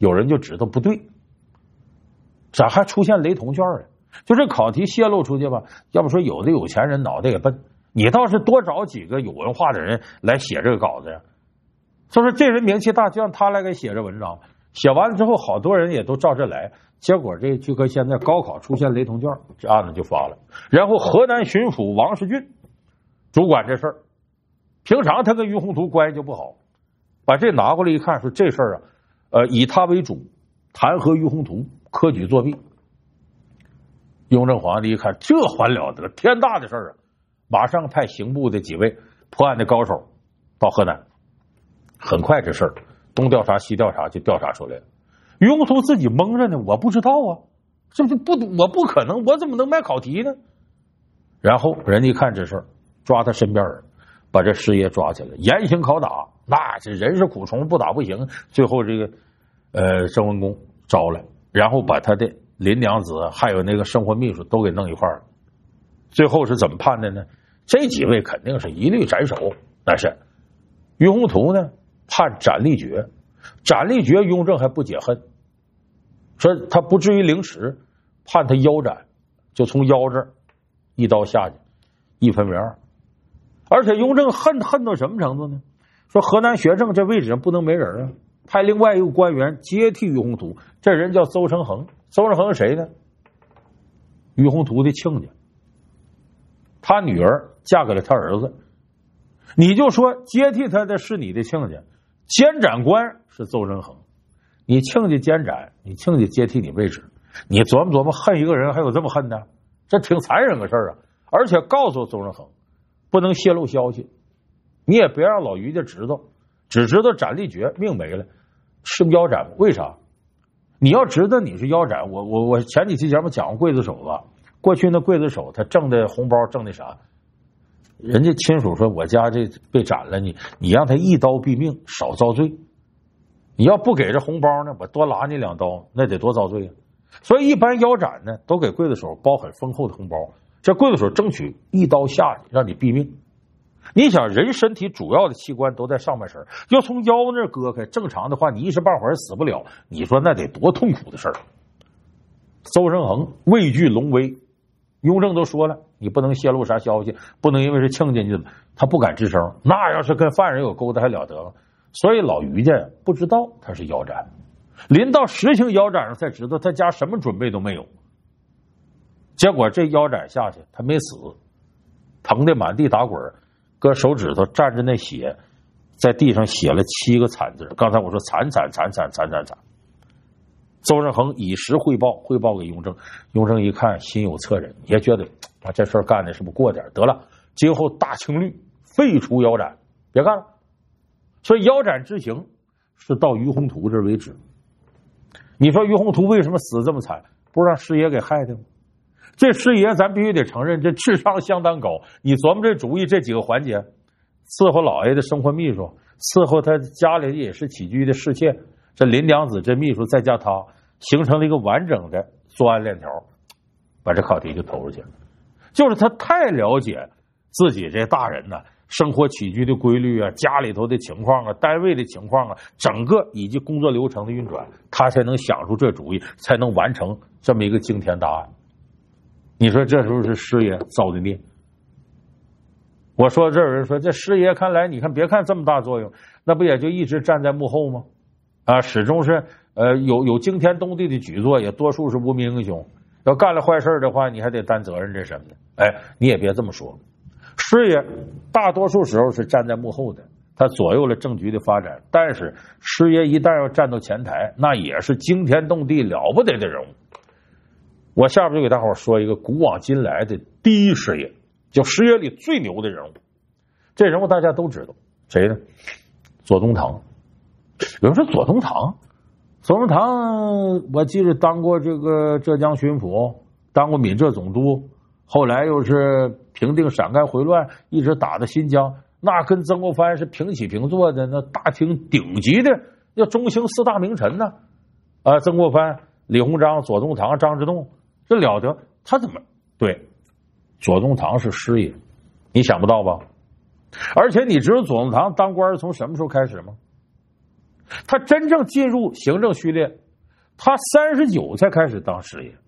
有人就指他不对，咋还出现雷同卷啊？就这考题泄露出去吧，要不说有的有钱人脑袋也笨，你倒是多找几个有文化的人来写这个稿子呀。所以说这人名气大，就让他来给写这文章。写完了之后，好多人也都照这来，结果这就跟现在高考出现雷同卷，这案子就发了。然后河南巡抚王世俊主管这事儿，平常他跟于洪图关系就不好，把这拿过来一看，说这事儿啊，以他为主，弹劾于洪图科举作弊。雍正皇帝一看，这还了得，天大的事儿啊！马上派刑部的几位破案的高手到河南。很快这事儿东调查西调查就调查出来了。于洪图自己蒙着呢，我不知道啊，这不我不可能，我怎么能卖考题呢？然后人家一看这事儿，抓他身边人，把这师爷抓起来，严刑拷打。那这人是苦虫，不打不行。最后这个郑文公招来，然后把他的林娘子还有那个生活秘书都给弄一块儿。最后是怎么判的呢？这几位肯定是一律斩首。但是于洪图呢判斩立决，斩立决雍正还不解恨，说他不至于凌迟，判他腰斩，就从腰这儿一刀下去，一分为二。而且雍正恨到什么程度呢？说河南学政这位置上不能没人啊，派另外一个官员接替于洪图，这人叫邹承衡。邹承衡是谁呢？于洪图的亲家，他女儿嫁给了他儿子。你就说接替他的是你的亲家，监斩官是邹承衡，你亲家监斩，你亲家接替你位置，你琢磨琢磨，恨一个人还有这么恨的？这挺残忍个事儿啊！而且告诉邹承衡不能泄露消息，你也别让老于家知道，只知道斩立决，命没了，是腰斩。为啥？你要知道你是腰斩，我前几期节目讲过刽子手了，过去那刽子手他挣的红包挣的啥？人家亲属说我家这被斩了，你让他一刀毙命，少遭罪。你要不给这红包呢，我多拉你2刀，那得多遭罪啊！所以一般腰斩呢，都给刽子手包很丰厚的红包，这刽子手争取一刀下去，让你毙命。你想人身体主要的器官都在上半身，要从腰那儿割开，正常的话你一时半会儿死不了，你说那得多痛苦的事儿。邹承衡畏惧龙威，雍正都说了，你不能泄露啥消息，不能因为是亲家，他不敢吱声。那要是跟犯人有勾搭还了得吗？所以老于家不知道他是腰斩，临到实行腰斩上才知道他家什么准备都没有。结果这腰斩下去，他没死，疼得满地打滚，搁手指头蘸着那血，在地上写了7个惨字。刚才我说惨。邹承衡以实汇报给雍正，雍正一看心有恻忍，也觉得这事儿干的是不是过点，得了，今后大清律，废除腰斩，别干了。所以腰斩之刑是到于洪图这为止。你说于洪图为什么死这么惨？不是让师爷给害的吗？这师爷咱必须得承认，这智商相当高。你琢磨这主意，这几个环节，伺候老爷的生活秘书，伺候他家里也是起居的侍妾，这林娘子这秘书再加他，形成了一个完整的作案链条，把这考题就投出去了。就是他太了解自己这大人呢，生活起居的规律啊，家里头的情况啊，单位的情况啊，整个以及工作流程的运转，他才能想出这主意，才能完成这么一个惊天大案。你说这是不是师爷造的孽？我说这有人说，这师爷看来你看别看这么大作用，那不也就一直站在幕后吗？始终是有惊天动地的举措，也多数是无名英雄。要干了坏事的话，你还得担责任，这什么的。你也别这么说，师爷大多数时候是站在幕后的，他左右了政局的发展。但是师爷一旦要站到前台，那也是惊天动地了不得的人物。我下边就给大伙说一个古往今来的第一师爷，就师爷里最牛的人物。这人物大家都知道，谁呢？左宗棠。有人说左宗棠，我记得当过这个浙江巡抚，当过闽浙总督，后来又是平定陕甘回乱，一直打到新疆，那跟曾国藩是平起平坐的，那大清顶级的要中兴4大名臣呢。曾国藩、李鸿章、左宗棠、张之洞，这了得。他怎么对？左宗棠是师爷，你想不到吧？而且你知道左宗棠当官从什么时候开始吗？ 他真正进入行政序列，他39才开始当师爷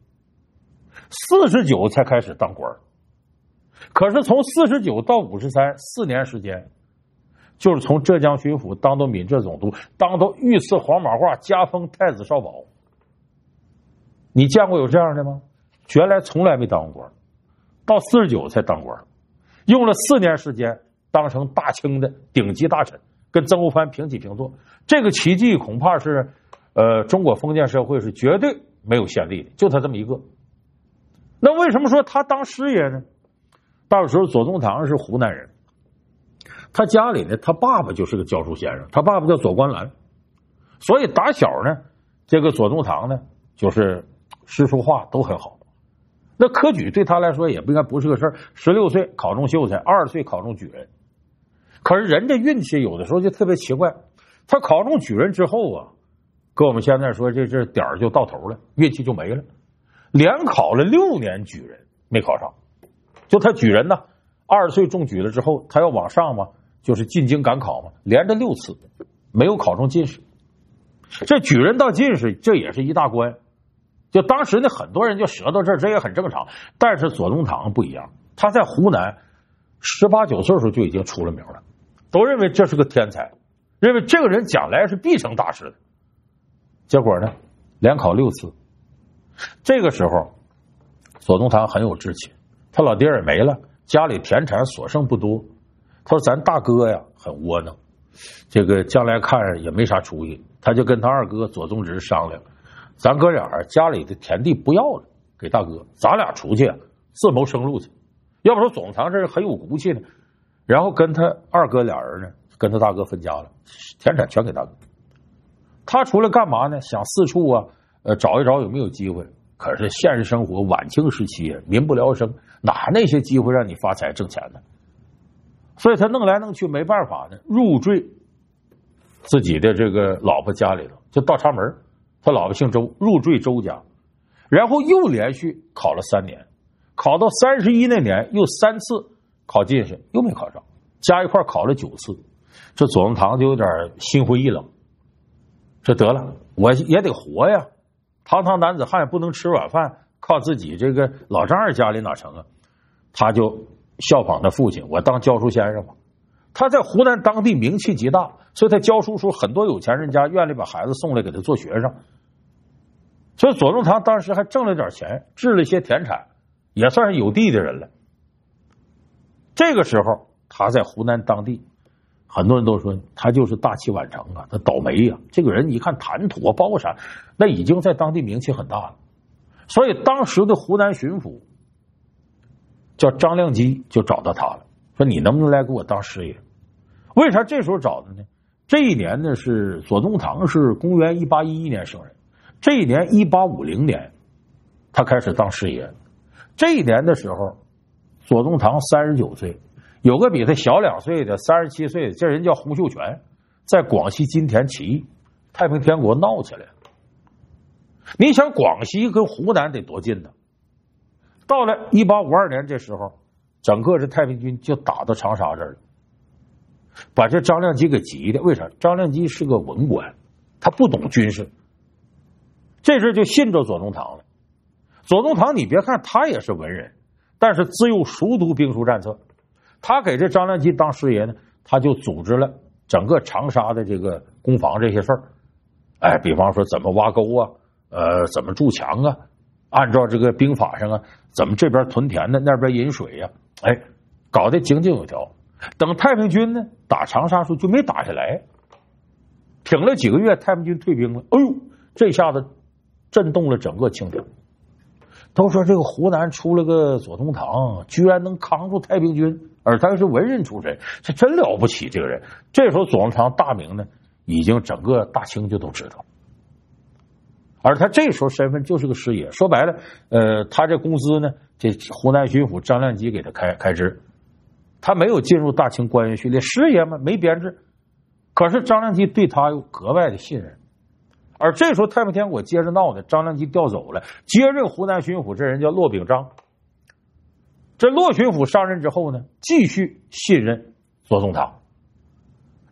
，49才开始当官。可是从49到53，4年时间，就是从浙江巡抚当到闽浙总督，当到御赐黄马褂，加封太子少保。你见过有这样的吗？原来从来没当过官，到49才当官，用了4年时间当成大清的顶级大臣，跟曾国藩平起平坐。这个奇迹恐怕是中国封建社会是绝对没有先例的，就他这么一个。那为什么说他当师爷呢？到时候左宗棠是湖南人，他家里呢，他爸爸就是个教书先生，他爸爸叫左观澜，所以打小呢，这个左宗棠呢，就是诗书画都很好。那科举对他来说也不应该不是个事儿，16岁考中秀才，20岁考中举人。可是人家运气有的时候就特别奇怪，他考中举人之后啊，跟我们现在说这点儿就到头了，运气就没了，连考了6年举人没考上。就他举人呢，20岁中举了之后，他要往上嘛，就是进京赶考嘛，连着6次没有考中进士。这举人到进士，这也是一大关。就当时呢，很多人就折到这儿，这也很正常。但是左宗棠不一样，他在湖南18、19岁的时候就已经出了名了，都认为这是个天才，认为这个人将来是必成大事的。结果呢，连考6次。这个时候，左宗棠很有志气。他老爹也没了，家里田产所剩不多。他说：“咱大哥呀，很窝囊，这个将来看也没啥主意。”他就跟他二哥左宗直商量：“咱哥俩家里的田地不要了，给大哥，咱俩出去自谋生路去。要不说左宗棠这人很有骨气呢。”然后跟他二哥俩人呢，跟他大哥分家了，田产全给大哥。他出来干嘛呢？想四处找一找有没有机会。可是现实生活，晚清时期民不聊生，哪那些机会让你发财挣钱呢？所以他弄来弄去没办法呢，入赘自己的这个老婆家里头，就倒插门。他老婆姓周，入赘周家，然后又连续考了3年，考到31那年又3次考进士，又没考上，加一块考了9次。这左宗棠就有点心灰意冷，这得了，我也得活呀。堂堂男子汉不能吃软饭，靠自己这个老丈人家里哪成啊？他就效仿他父亲，我当教书先生吧。他在湖南当地名气极大，所以他教书时候很多有钱人家愿意把孩子送来给他做学生。所以左宗棠当时还挣了点钱，置了一些田产，也算是有地的人了。这个时候他在湖南当地，很多人都说他就是大器晚成啊，他倒霉呀。这个人一看谈吐包啥，那已经在当地名气很大了。所以当时的湖南巡抚叫张亮基就找到他了，说你能不能来给我当师爷？为啥这时候找的呢？这一年呢是左宗棠是公元1811年生人，这一年1850年他开始当师爷。这一年的时候，左宗棠39岁。有个比他小2岁的37岁的，这人叫洪秀全，在广西金田起义，太平天国闹起来了。你想广西跟湖南得多近呢？到了1852年这时候，整个这太平军就打到长沙这儿了，把这张亮基给急的。为啥？张亮基是个文官，他不懂军事，这时就信着左宗棠了。左宗棠你别看他也是文人，但是自幼熟读兵书战策。他给这张亮基当师爷呢，他就组织了整个长沙的这个攻防这些事儿。比方说怎么挖沟啊，怎么筑墙啊，按照这个兵法上怎么这边屯田的，那边引水呀，搞得井井有条。等太平军呢打长沙时候就没打下来，挺了几个月，太平军退兵了。这下子震动了整个清廷。都说这个湖南出了个左宗棠，居然能扛住太平军，而他是文人出身，这真了不起。这个人，这时候左宗棠大名呢，已经整个大清就都知道。而他这时候身份就是个师爷，说白了，他这工资呢，这湖南巡抚张亮基给他开支，他没有进入大清官员序列，师爷嘛，没编制。可是张亮基对他有格外的信任。而这时候太平天国接着闹呢，张亮基调走了，接任湖南巡抚这人叫骆秉章。这骆巡抚上任之后呢，继续信任左宗棠。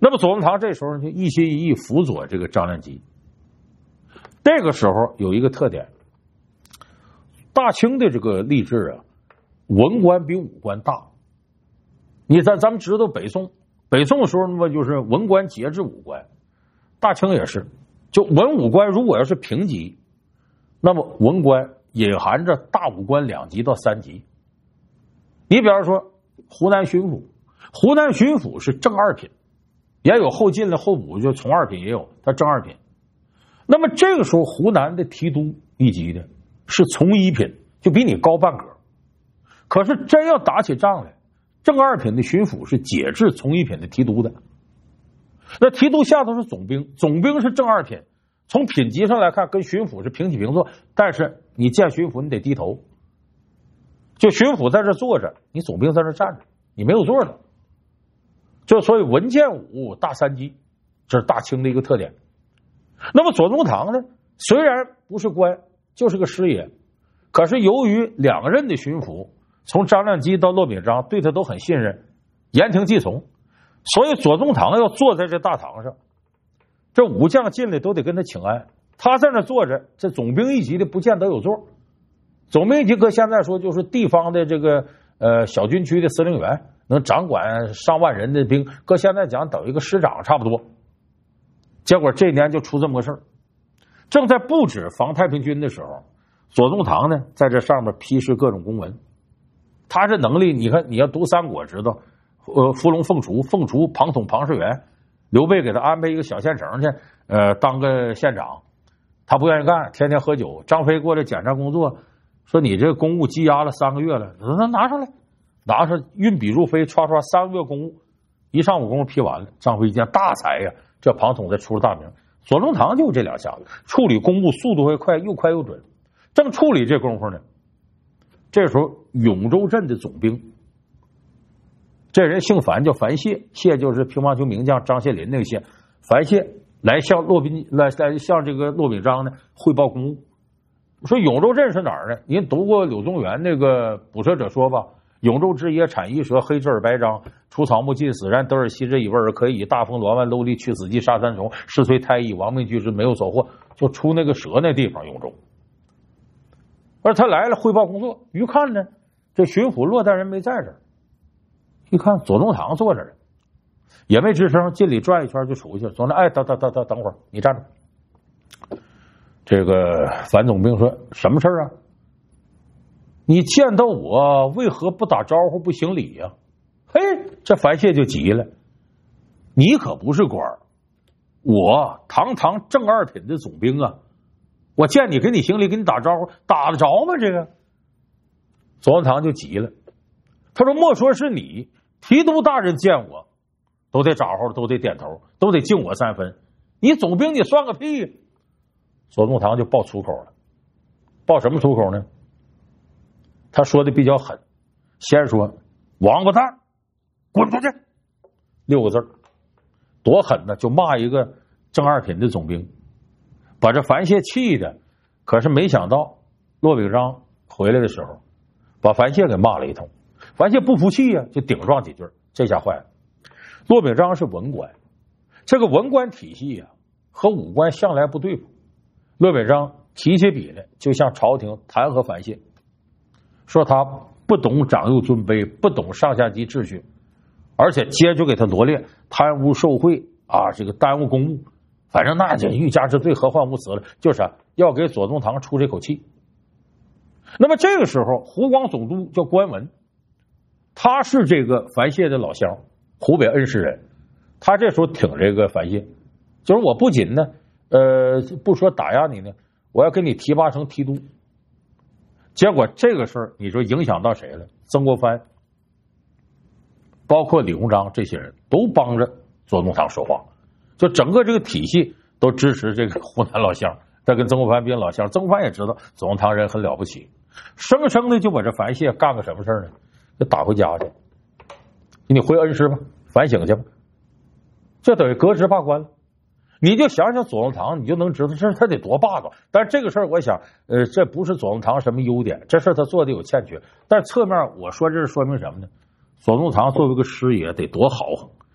那么左宗棠这时候就一心一意辅佐这个张良基。这个时候有一个特点，大清的这个吏治啊，文官比武官大。咱们知道北宋的时候，那么就是文官节制武官，大清也是，就文武官如果要是平级，那么文官隐含着大武官2级到3级。你比方说湖南巡抚是正2品，也有后进了后补，就从2品也有，他正2品。那么这个时候湖南的提督一级的是从1品，就比你高半格。可是真要打起仗来，正2品的巡抚是解制从1品的提督的。那提督下头是总兵，总兵是正2品，从品级上来看跟巡抚是平起平坐，但是你见巡抚你得低头，就巡抚在这坐着，你总兵在这站着，你没有座的。就所以文建武大3级，这是大清的一个特点。那么左宗棠呢，虽然不是官，就是个师爷，可是由于2任的巡抚从张良基到骆秉章对他都很信任，言听计从，所以左宗棠要坐在这大堂上，这武将进来都得跟他请安，他在那坐着，这总兵一级的不见得有座。总兵一级搁现在说就是地方的这个小军区的司令员，能掌管上万人的兵，搁现在讲等于一个师长差不多。结果这年就出这么个事儿，正在布置防太平军的时候，左宗棠呢在这上面批示各种公文。他这能力，你看你要读三国知道，伏龙凤雏庞统庞士元，刘备给他安排一个小县城去，当个县长，他不愿意干，天天喝酒。张飞过来检查工作，说你这公务积压了3个月了，那拿上来，拿上运笔入飞，唰唰3个月公务，一上午功夫批完了。张飞一见大才呀，这庞统才出了大名。左宗棠就这2下子，处理公务速度会快，又快又准。正处理这功夫呢，这时候永州镇的总兵，这人姓樊，叫樊谢，谢就是乒乓球名将张谢林那个谢，樊谢来向这个骆秉章呢汇报公务。说永州镇是哪儿呢？您读过柳宗元那个《捕蛇者说》吧？永州之野产一蛇，黑之耳白章，除草木尽死然，得而息之以味儿，可以大风罗万搂力去死鸡杀三虫，是虽太乙亡命拒之，没有所获。就出那个蛇那地方永州。而他来了汇报工作，一看呢，这巡抚骆大人没在这儿，一看左宗棠坐这儿，也没吱声，进里转一圈就出去了。总之，哎，等会儿，你站着。这个樊总兵说：“什么事啊？你见到我为何不打招呼不行礼呀？”嘿，这樊谢就急了：“你可不是官，我堂正2品的总兵啊！我见你给你行礼，给你打招呼，打得着吗？这个。”左宗棠就急了，他说：“莫说是你，提督大人见我，都得招呼，都得点头，都得敬我3分。你总兵，你算个屁！”左宗棠就爆粗口了，爆什么粗口呢？他说的比较狠，先说“王八蛋，滚出去”6个字，多狠呢！就骂一个正2品的总兵，把这樊谢气的。可是没想到骆秉章回来的时候，把樊谢给骂了一通。樊谢不服气呀，就顶撞几句，这下坏了。骆秉章是文官，这个文官体系呀，和武官向来不对付。骆秉章提起笔来，就向朝廷弹劾樊谢，说他不懂长幼尊卑，不懂上下级秩序，而且接就给他罗列贪污受贿啊，这个耽误公务，反正那就欲加之罪，何患无辞了，就是要给左宗棠出这口气。那么这个时候，湖广总督叫关文，他是这个樊谢的老乡，湖北恩施人，他这时候挺这个樊谢，就是我不仅呢不说打压你呢，我要给你提拔成提督。结果这个事儿，你说影响到谁了？曾国藩，包括李鸿章这些人都帮着左宗棠说话，就整个这个体系都支持这个湖南老乡。他跟曾国藩变老乡，曾国藩也知道左宗棠人很了不起，生生的就把这樊谢干个什么事儿呢？就打回家去，你回恩施吧，反省去吧，这等于革职罢官了。你就想想左宗棠，你就能知道这他得多霸道。但是这个事儿，我想，这不是左宗棠什么优点，这事他做的有欠缺。但是侧面我说这是说明什么呢？左宗棠作为个师爷得多豪横，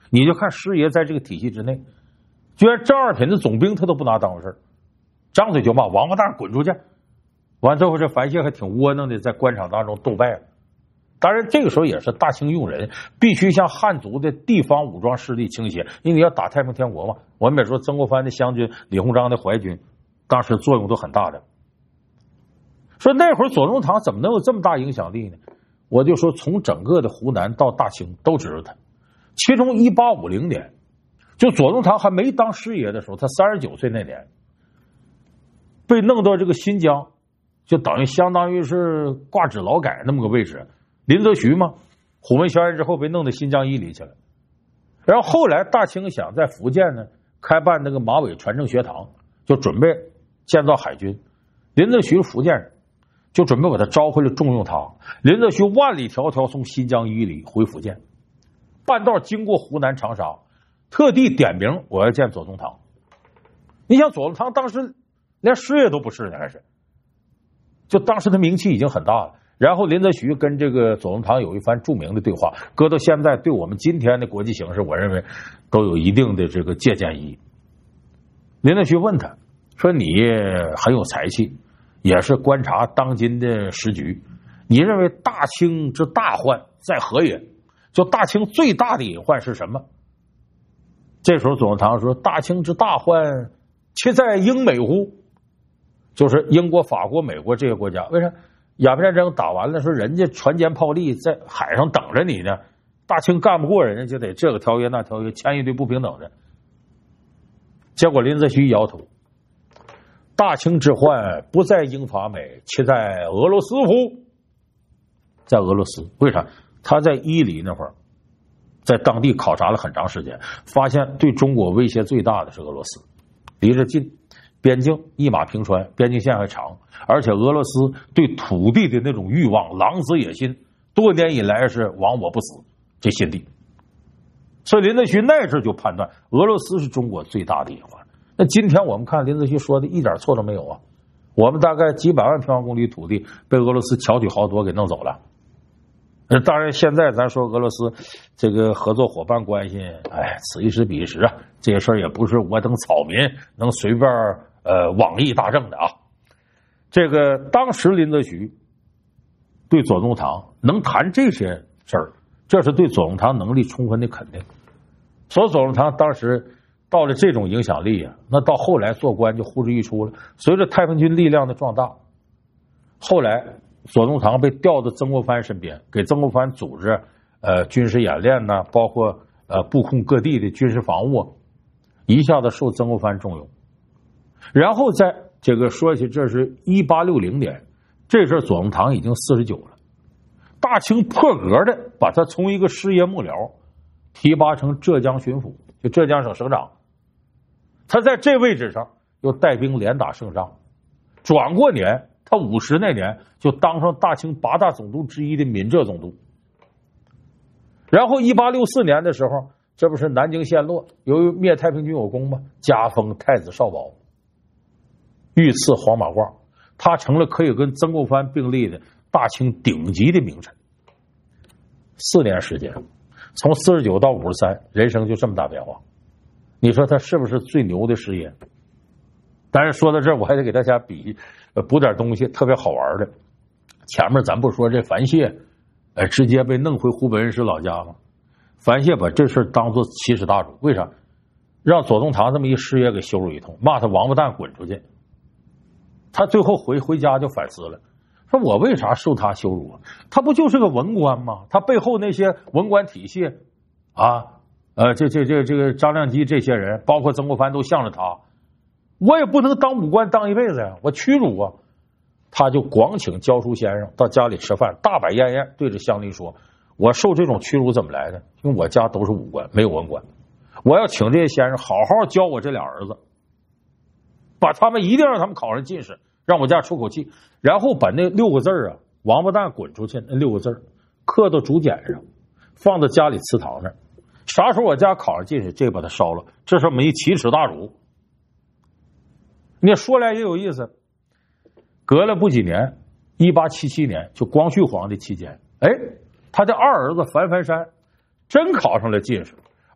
你就看师爷在这个体系之内，居然正二品的总兵他都不拿当回事，张嘴就骂王八蛋滚出去。完最后这樊谢还挺窝囊的，在官场当中斗败了。当然这个时候也是大清用人，必须向汉族的地方武装势力倾斜，因为要打太平天国嘛。我们也说曾国藩的湘军、李鸿章的淮军当时作用都很大的。说那会儿左宗棠怎么能有这么大影响力呢？我就说从整个的湖南到大清都知道他。其中1850年就左宗棠还没当师爷的时候，他39岁那年被弄到这个新疆，就相当于是挂职劳改那么个位置。林则徐嘛，虎门销烟之后被弄到新疆伊犁去了。然后后来大清想在福建呢开办那个马尾传政学堂，就准备建造海军。林则徐是福建人，就准备把他招回来重用他。林则徐万里迢迢从新疆伊犁回福建，半道经过湖南长沙，特地点名我要见左宗棠。你想左宗棠当时连师爷都不是呢，还是就当时他名气已经很大了。然后林则徐跟这个左宗棠有一番著名的对话，搁到现在对我们今天的国际形势，我认为都有一定的这个借鉴意义。林则徐问他说：“你很有才气，也是观察当今的时局，你认为大清之大患在何也？就大清最大的隐患是什么？”这时候左宗棠说：“大清之大患，其在英美乎？就是英国、法国、美国这些国家。为啥？鸦片战争打完了，说人家船坚炮利在海上等着你呢，大清干不过人家，就得这个条约那条约，签一堆不平等的。”结果林则徐摇头：“大清之患不在英法美，其在俄罗斯乎？在俄罗斯。为啥？他在伊犁那会儿，在当地考察了很长时间，发现对中国威胁最大的是俄罗斯，离着近，边境一马平川，边境线还长，而且俄罗斯对土地的那种欲望，狼子野心，多年以来是亡我不死这心地。所以林则徐那阵就判断俄罗斯是中国最大的隐患。那今天我们看林则徐说的一点错都没有啊！我们大概几百万平方公里土地被俄罗斯巧取豪夺给弄走了。当然现在咱说俄罗斯这个合作伙伴关系，此一时彼一时啊，这些事儿也不是我等草民能随便妄议大政的啊。这个当时林则徐对左宗棠能谈这些事儿，这是对左宗棠能力充分的肯定。所以左宗棠当时到了这种影响力啊，那到后来做官就呼之欲出了。随着太平军力量的壮大，后来左宗棠被调到曾国藩身边，给曾国藩组织军事演练呢，包括布控各地的军事防务，一下子受曾国藩重用。然后在这个说起，这是1860年，这阵左宗棠已经49了，大清破格的把他从一个师爷幕僚提拔成浙江巡抚，就浙江省省长。他在这位置上又带兵连打胜仗，转过年他50那年就当上大清8大总督之一的闽浙总督。然后1864年的时候，这不是南京陷落，由于灭太平军有功吗？加封太子少保，御赐黄马褂，他成了可以跟曾国藩并立的大清顶级的名臣。4年时间，从49到53，人生就这么大变化。你说他是不是最牛的师爷？但是说到这儿，我还得给大家补点东西，特别好玩的。前面咱不说这樊谢直接被弄回湖北恩施老家吗？樊谢把这事当作奇耻大辱。为啥？让左宗棠这么一师爷给羞辱一通，骂他王八蛋滚出去。他最后回家就反思了，说我为啥受他羞辱啊？他不就是个文官吗？他背后那些文官体系啊，这个张亮基这些人，包括曾国藩都向着他，我也不能当武官当一辈子呀，我屈辱啊！他就广请教书先生到家里吃饭，大摆宴宴，对着乡邻说：“我受这种屈辱怎么来的？因为我家都是武官，没有文官。我要请这些先生好好教我这俩儿子，把他们一定让他们考上进士，让我家出口气。然后把那6个字啊，王八蛋滚出去，那6个字刻到竹简上，放到家里祠堂那儿。啥时候我家考上进士，这把它烧了，这是我们一奇耻大辱。”你说来也有意思，隔了不几年，1877年，就光绪皇帝期间，他的二儿子樊山真考上了进士，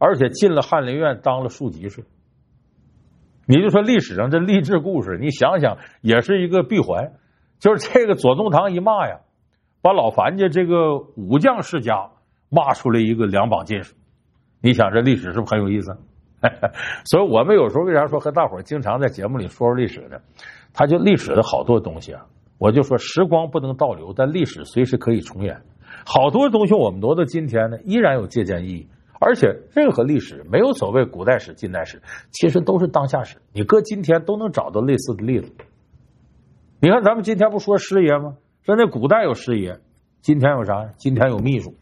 而且进了翰林院当了庶吉士。你就说历史上这励志故事，你想想也是一个闭环，就是这个左宗棠一骂呀，把老樊家这个武将世家骂出来一个两榜进士。你想这历史是不是很有意思？所以我们有时候为啥说和大伙儿经常在节目里说说历史呢？他就历史的好多东西啊，我就说时光不能倒流，但历史随时可以重演。好多东西我们挪到今天呢，依然有借鉴意义。而且任何历史没有所谓古代史、近代史，其实都是当下史。你搁今天都能找到类似的例子。你看咱们今天不说师爷吗？说那古代有师爷，今天有啥？今天有秘书。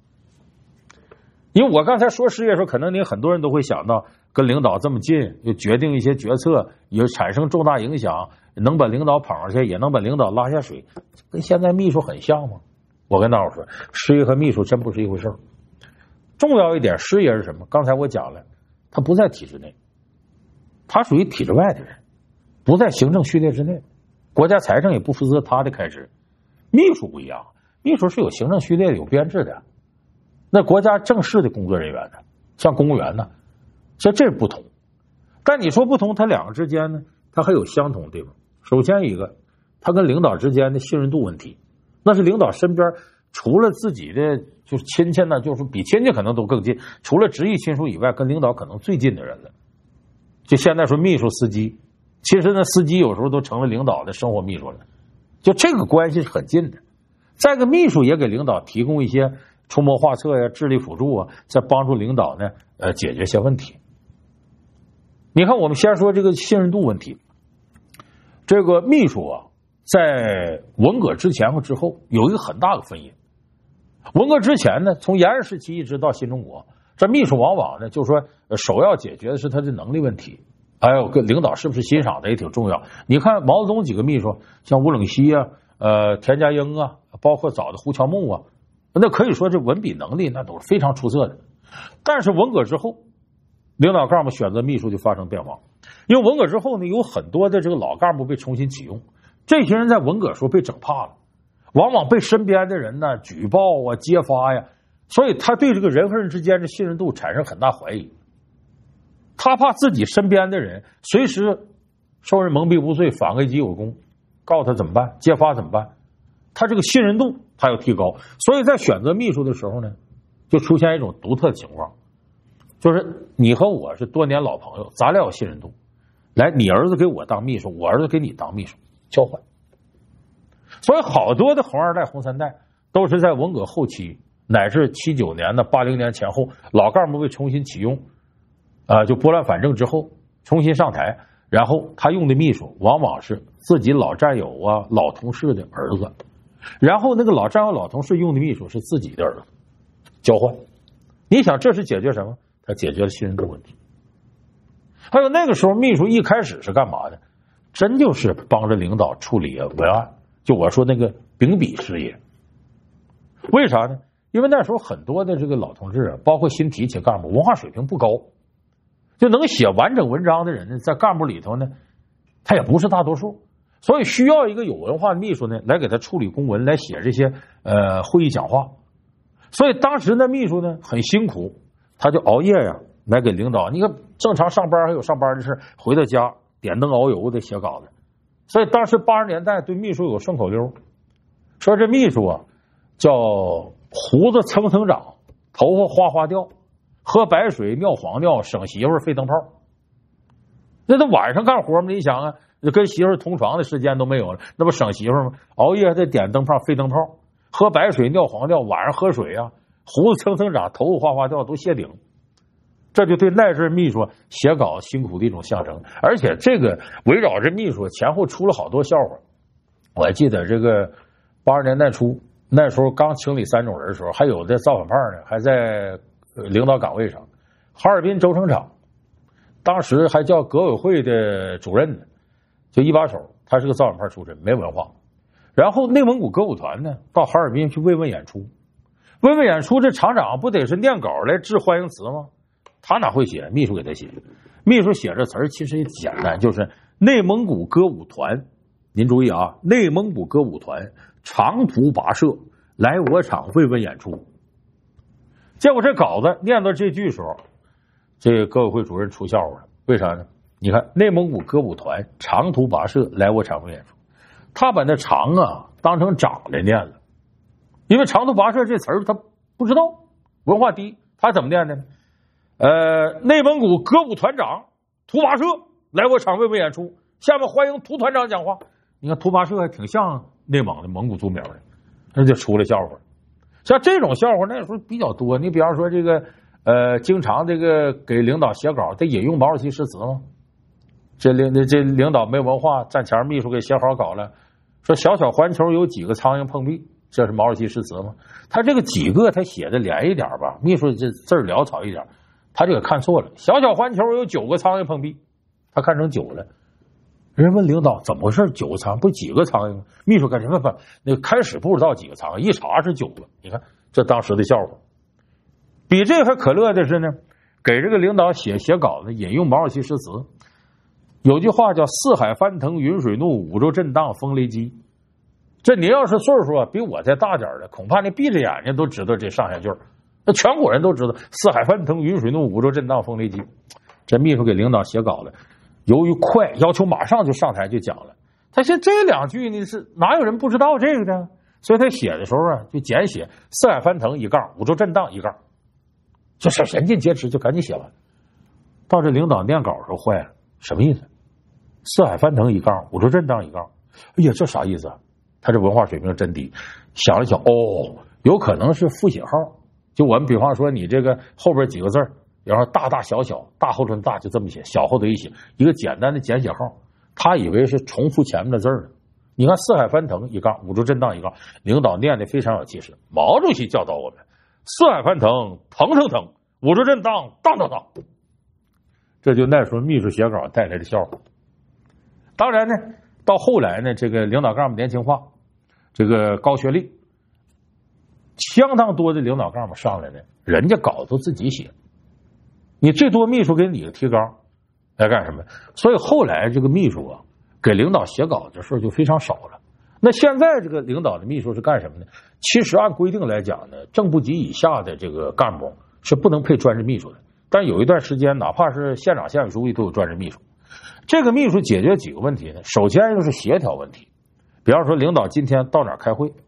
因为我刚才说师爷的时候，可能您很多人都会想到跟领导这么近，又决定一些决策，也产生重大影响，能把领导捧上去，也能把领导拉下水，跟现在秘书很像吗？我跟大伙说，师爷和秘书真不是一回事儿。重要一点，师爷是什么？刚才我讲了，他不在体制内，他属于体制外的人，不在行政序列之内，国家财政也不负责他的开支。秘书不一样，秘书是有行政序列、有编制的，那国家正式的工作人员呢，像公务员呢，这不同。但你说不同，他两个之间呢，他还有相同的地方。首先一个，他跟领导之间的信任度问题，那是领导身边除了自己的就是亲戚呢，就是比亲戚可能都更近，除了直系亲属以外，跟领导可能最近的人了。就现在说秘书、司机，其实呢，司机有时候都成了领导的生活秘书了，就这个关系是很近的。再一个，秘书也给领导提供一些出谋划策呀、智力辅助啊，在帮助领导呢解决一些问题。你看，我们先说这个信任度问题。这个秘书啊，在文革之前和之后有一个很大的分野。文革之前呢，从延安时期一直到新中国，这秘书往往呢，就是说首要解决的是他的能力问题，还有跟领导是不是欣赏的也挺重要。你看毛泽东几个秘书，像吴冷西啊、田家英啊，包括早的胡乔木啊，那可以说这文笔能力那都是非常出色的。但是文革之后，领导干部选择秘书就发生变化，因为文革之后呢，有很多的这个老干部被重新启用，这些人在文革时候被整怕了，往往被身边的人呢举报啊、揭发呀，所以他对这个人和人之间的信任度产生很大怀疑。他怕自己身边的人随时受人蒙蔽无罪，反危及有功，告他怎么办？揭发怎么办？他这个信任度他要提高，所以在选择秘书的时候呢，就出现一种独特的情况，就是你和我是多年老朋友，咱俩有信任度，来，你儿子给我当秘书，我儿子给你当秘书，交换。所以好多的红二代、红三代都是在文革后期乃至79年的80年前后，老干部被重新启用，就拨乱反正之后重新上台，然后他用的秘书往往是自己老战友啊、老同事的儿子，然后那个老战友、老同事用的秘书是自己的儿子，交换。你想这是解决什么？他解决了信任度问题。还有那个时候秘书一开始是干嘛的？真就是帮着领导处理文案，就我说那个秉笔事业。为啥呢？因为那时候很多的这个老同志啊，包括新提起干部，文化水平不高，就能写完整文章的人呢，在干部里头呢，他也不是大多数，所以需要一个有文化的秘书呢，来给他处理公文，来写这些会议讲话。所以当时那秘书呢很辛苦，他就熬夜呀，来给领导。你看正常上班还有上班的事，回到家点灯熬油的写稿子。所以当时80年代对秘书有顺口溜，说这秘书啊叫胡子蹭蹭长，头发哗哗掉，喝白水尿黄尿，省媳妇费灯泡。那他晚上干活吗？你想啊，跟媳妇同床的时间都没有了，那不省媳妇吗？熬夜还得点灯泡费灯泡，喝白水尿黄尿，晚上喝水啊，胡子蹭蹭长，头发哗哗掉，都谢顶。这就对那阵秘书写稿辛苦的一种象征。而且这个围绕着秘书前后出了好多笑话。我还记得这个80年代初，那时候刚清理3种人的时候，还有的造反派呢还在领导岗位上。哈尔滨周成厂当时还叫革委会的主任呢，就一把手，他是个造反派出身，没文化。然后内蒙古歌舞团呢到哈尔滨去慰问演出，慰问演出这厂长不得是念稿来致欢迎词吗？他哪会写？秘书给他写。秘书写这词儿其实也简单，就是内蒙古歌舞团，您注意啊，内蒙古歌舞团长途跋涉来我厂慰问演出。结果这稿子念到这句时候， 这个革委会主任出笑话了，为啥呢？你看内蒙古歌舞团长途跋涉来我场演出，他把那长啊当成长来念了，因为长途跋涉这词儿他不知道，文化低，他怎么念的呢？内蒙古歌舞团长图跋涉来我场为我演出，下面欢迎图团长讲话。你看图跋涉还挺像内蒙的蒙古族名的，那就出了笑话。像这种笑话那时候比较多，你比方说这个经常这个给领导写稿得引用毛主席诗词吗？这领导没文化，站前秘书给写好稿了，说小小环球有几个苍蝇碰壁，这是毛主席诗词吗？他这个几个他写的连一点吧，秘书这字儿潦草一点，他这个看错了，小小环球有9个苍蝇碰壁，他看成9了。人问领导怎么回事，9个苍蝇不几个苍蝇吗？秘书干什么不？那个开始不知道几个苍蝇，一查是9个。你看这当时的笑话。比这还可乐的是呢，给这个领导写稿子引用毛主席诗词，有句话叫四海翻腾云水怒，五洲震荡风雷击。这你要是岁数啊比我再大点的，恐怕你闭着眼睛都知道这上下句儿，那全国人都知道四海翻腾云水怒，五洲震荡风雷击。这秘书给领导写稿子，由于快，要求马上就上台就讲了。他说这2句你是哪有人不知道这个的？所以他写的时候啊，就简写四海翻腾一杠，五洲震荡一杠，就是人尽皆知，就赶紧写完。到这领导念稿的时候坏了，什么意思？四海翻腾一杠，五洲震荡一杠。哎呀，这啥意思啊？他这文化水平真低。想了想，哦，有可能是复写号。就我们比方说你这个后边几个字儿，然后大大小小，大后头大就这么写，小后头一写，一个简单的简写号，他以为是重复前面的字儿。你看四海翻腾一杠，五洲震荡一杠，领导念的非常有气势。毛主席教导我们，四海翻腾腾腾腾，五洲震荡荡荡荡。这就那时候秘书写稿带来的笑话。当然呢，到后来呢，这个领导干部年轻化，这个高学历，相当多的领导干部上来呢，人家稿都自己写，你最多秘书给你个提纲来干什么？所以后来这个秘书啊，给领导写稿的事就非常少了。那现在这个领导的秘书是干什么呢？其实按规定来讲呢，正部级以下的这个干部是不能配专职秘书的，但有一段时间哪怕是县长县委书记都有专职秘书。这个秘书解决几个问题呢？首先就是协调问题，比方说领导今天到哪儿开会，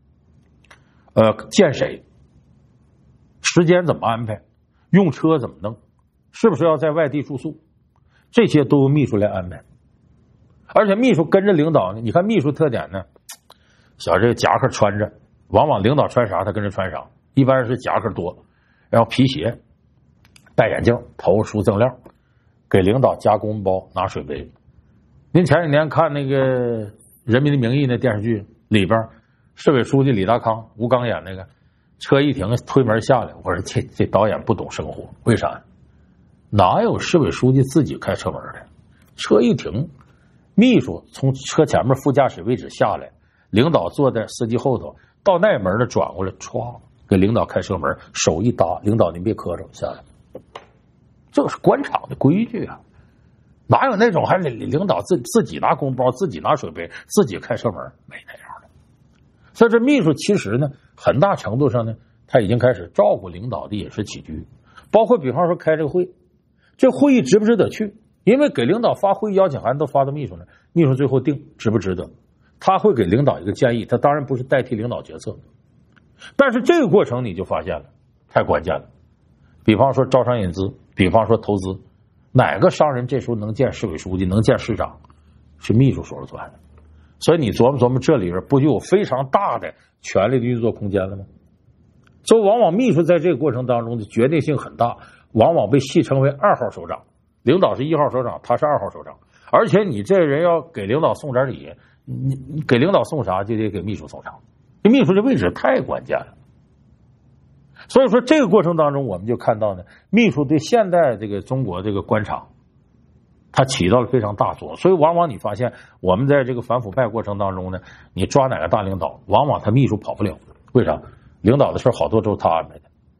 见谁，时间怎么安排，用车怎么弄，是不是要在外地住宿，这些都由秘书来安排。而且秘书跟着领导呢，你看秘书特点呢，小这个夹克穿着，往往领导穿啥他跟着穿啥，一般是夹克多，然后皮鞋，戴眼镜，头梳锃亮，给领导夹公文包，拿水杯。您前几年看那个《人民的名义》那电视剧里边，市委书记李大康、吴刚演那个，车一停推门下来，我说这导演不懂生活，为啥？哪有市委书记自己开车门的？车一停，秘书从车前面副驾驶位置下来，领导坐在司机后头，到那门的转过来，歘，给领导开车门，手一搭，领导您别磕着下来。这是官场的规矩啊，哪有那种还领导自己拿公包，自己拿水杯，自己开车门？没那样的。所以这秘书其实呢，很大程度上呢，他已经开始照顾领导的饮食起居，包括比方说开这个会，这会议值不值得去？因为给领导发会议邀请函都发到秘书那，秘书最后定值不值得，他会给领导一个建议，他当然不是代替领导决策，但是这个过程你就发现了太关键了。比方说招商引资，比方说投资，哪个商人这时候能见市委书记，能见市长，是秘书说了算的。所以你琢磨琢磨，这里边不就有非常大的权力的运作空间了吗？所以往往秘书在这个过程当中的决定性很大，往往被戏称为2号首长。领导是1号首长，他是2号首长。而且你这人要给领导送点礼，你给领导送啥就得给秘书送啥，这秘书这位置太关键了。所以说这个过程当中，我们就看到呢，秘书对现代这个中国这个官场，它起到了非常大作用。所以往往你发现，我们在这个反腐败过程当中呢，你抓哪个大领导，往往他秘书跑不了。为啥？领导的事好多都是他安排的。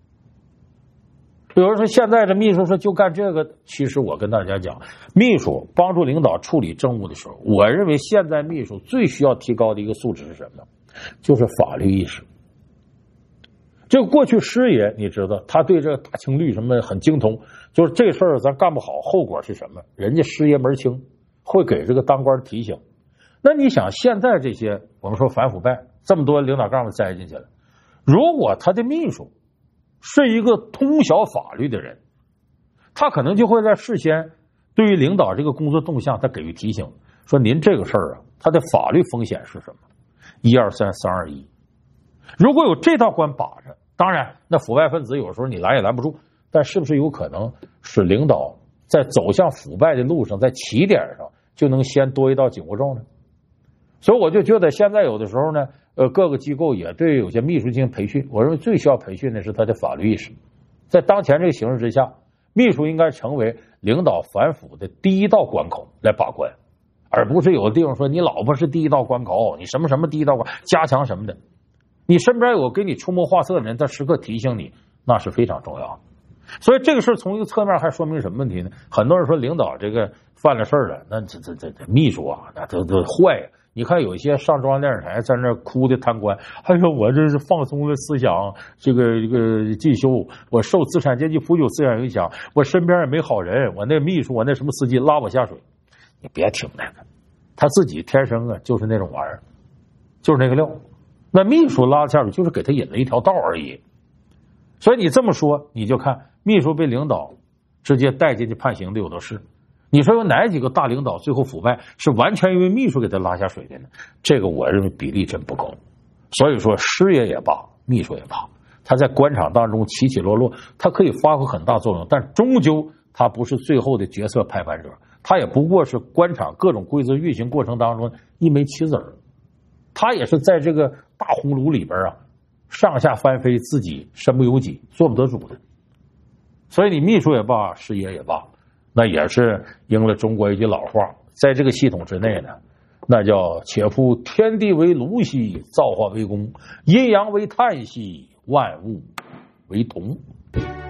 有人说现在这秘书说就干这个，其实我跟大家讲，秘书帮助领导处理政务的时候，我认为现在秘书最需要提高的一个素质是什么呢？就是法律意识。 这个过去师爷你知道，他对这个大清律什么很精通，就是这事儿咱干不好，后果是什么？人家师爷门清，会给这个当官提醒。那你想，现在这些我们说反腐败，这么多领导干部栽进去了，如果他的秘书是一个通晓法律的人，他可能就会在事先对于领导这个工作动向，他给予提醒，说您这个事儿啊，它的法律风险是什么？1、2、3、3、2、1。如果有这道关把着，当然那腐败分子有时候你拦也拦不住，但是不是有可能使领导在走向腐败的路上，在起点上就能先多一道紧箍咒呢？所以我就觉得现在有的时候呢，各个机构也对有些秘书进行培训。我认为最需要培训的是他的法律意识。在当前这个形势之下，秘书应该成为领导反腐的第一道关口来把关，而不是有的地方说你老婆是第一道关口，你什么什么第一道关，加强什么的。你身边有给你出谋划策的人，他时刻提醒你，那是非常重要的。所以这个事从一个侧面还说明什么问题呢？很多人说领导这个犯了事儿了，那这秘书啊，那这坏呀。你看有一些上中央电视台在那哭的贪官，还说我这是放松了思想，这个进修，我受资产阶级腐朽思想影响，我身边也没好人，我那秘书，我那什么司机拉我下水。你别听那个，他自己天生啊就是那种玩意儿，就是那个料。那秘书拉下水就是给他引了一条道而已。所以你这么说，你就看秘书被领导直接带进去判刑的有的是。你说有哪几个大领导最后腐败是完全因为秘书给他拉下水的呢？这个我认为比例真不高。所以说师爷也罢，秘书也罢，他在官场当中起起落落，他可以发挥很大作用，但终究他不是最后的决策拍板者，他也不过是官场各种规则运行过程当中一枚棋子儿，他也是在这个大红炉里边啊上下翻飞，自己身不由己，做不得主的。所以你秘书也罢，师爷也罢，那也是应了中国一句老话，在这个系统之内呢，那叫且夫天地为炉兮，造化为工，阴阳为碳兮，万物为同。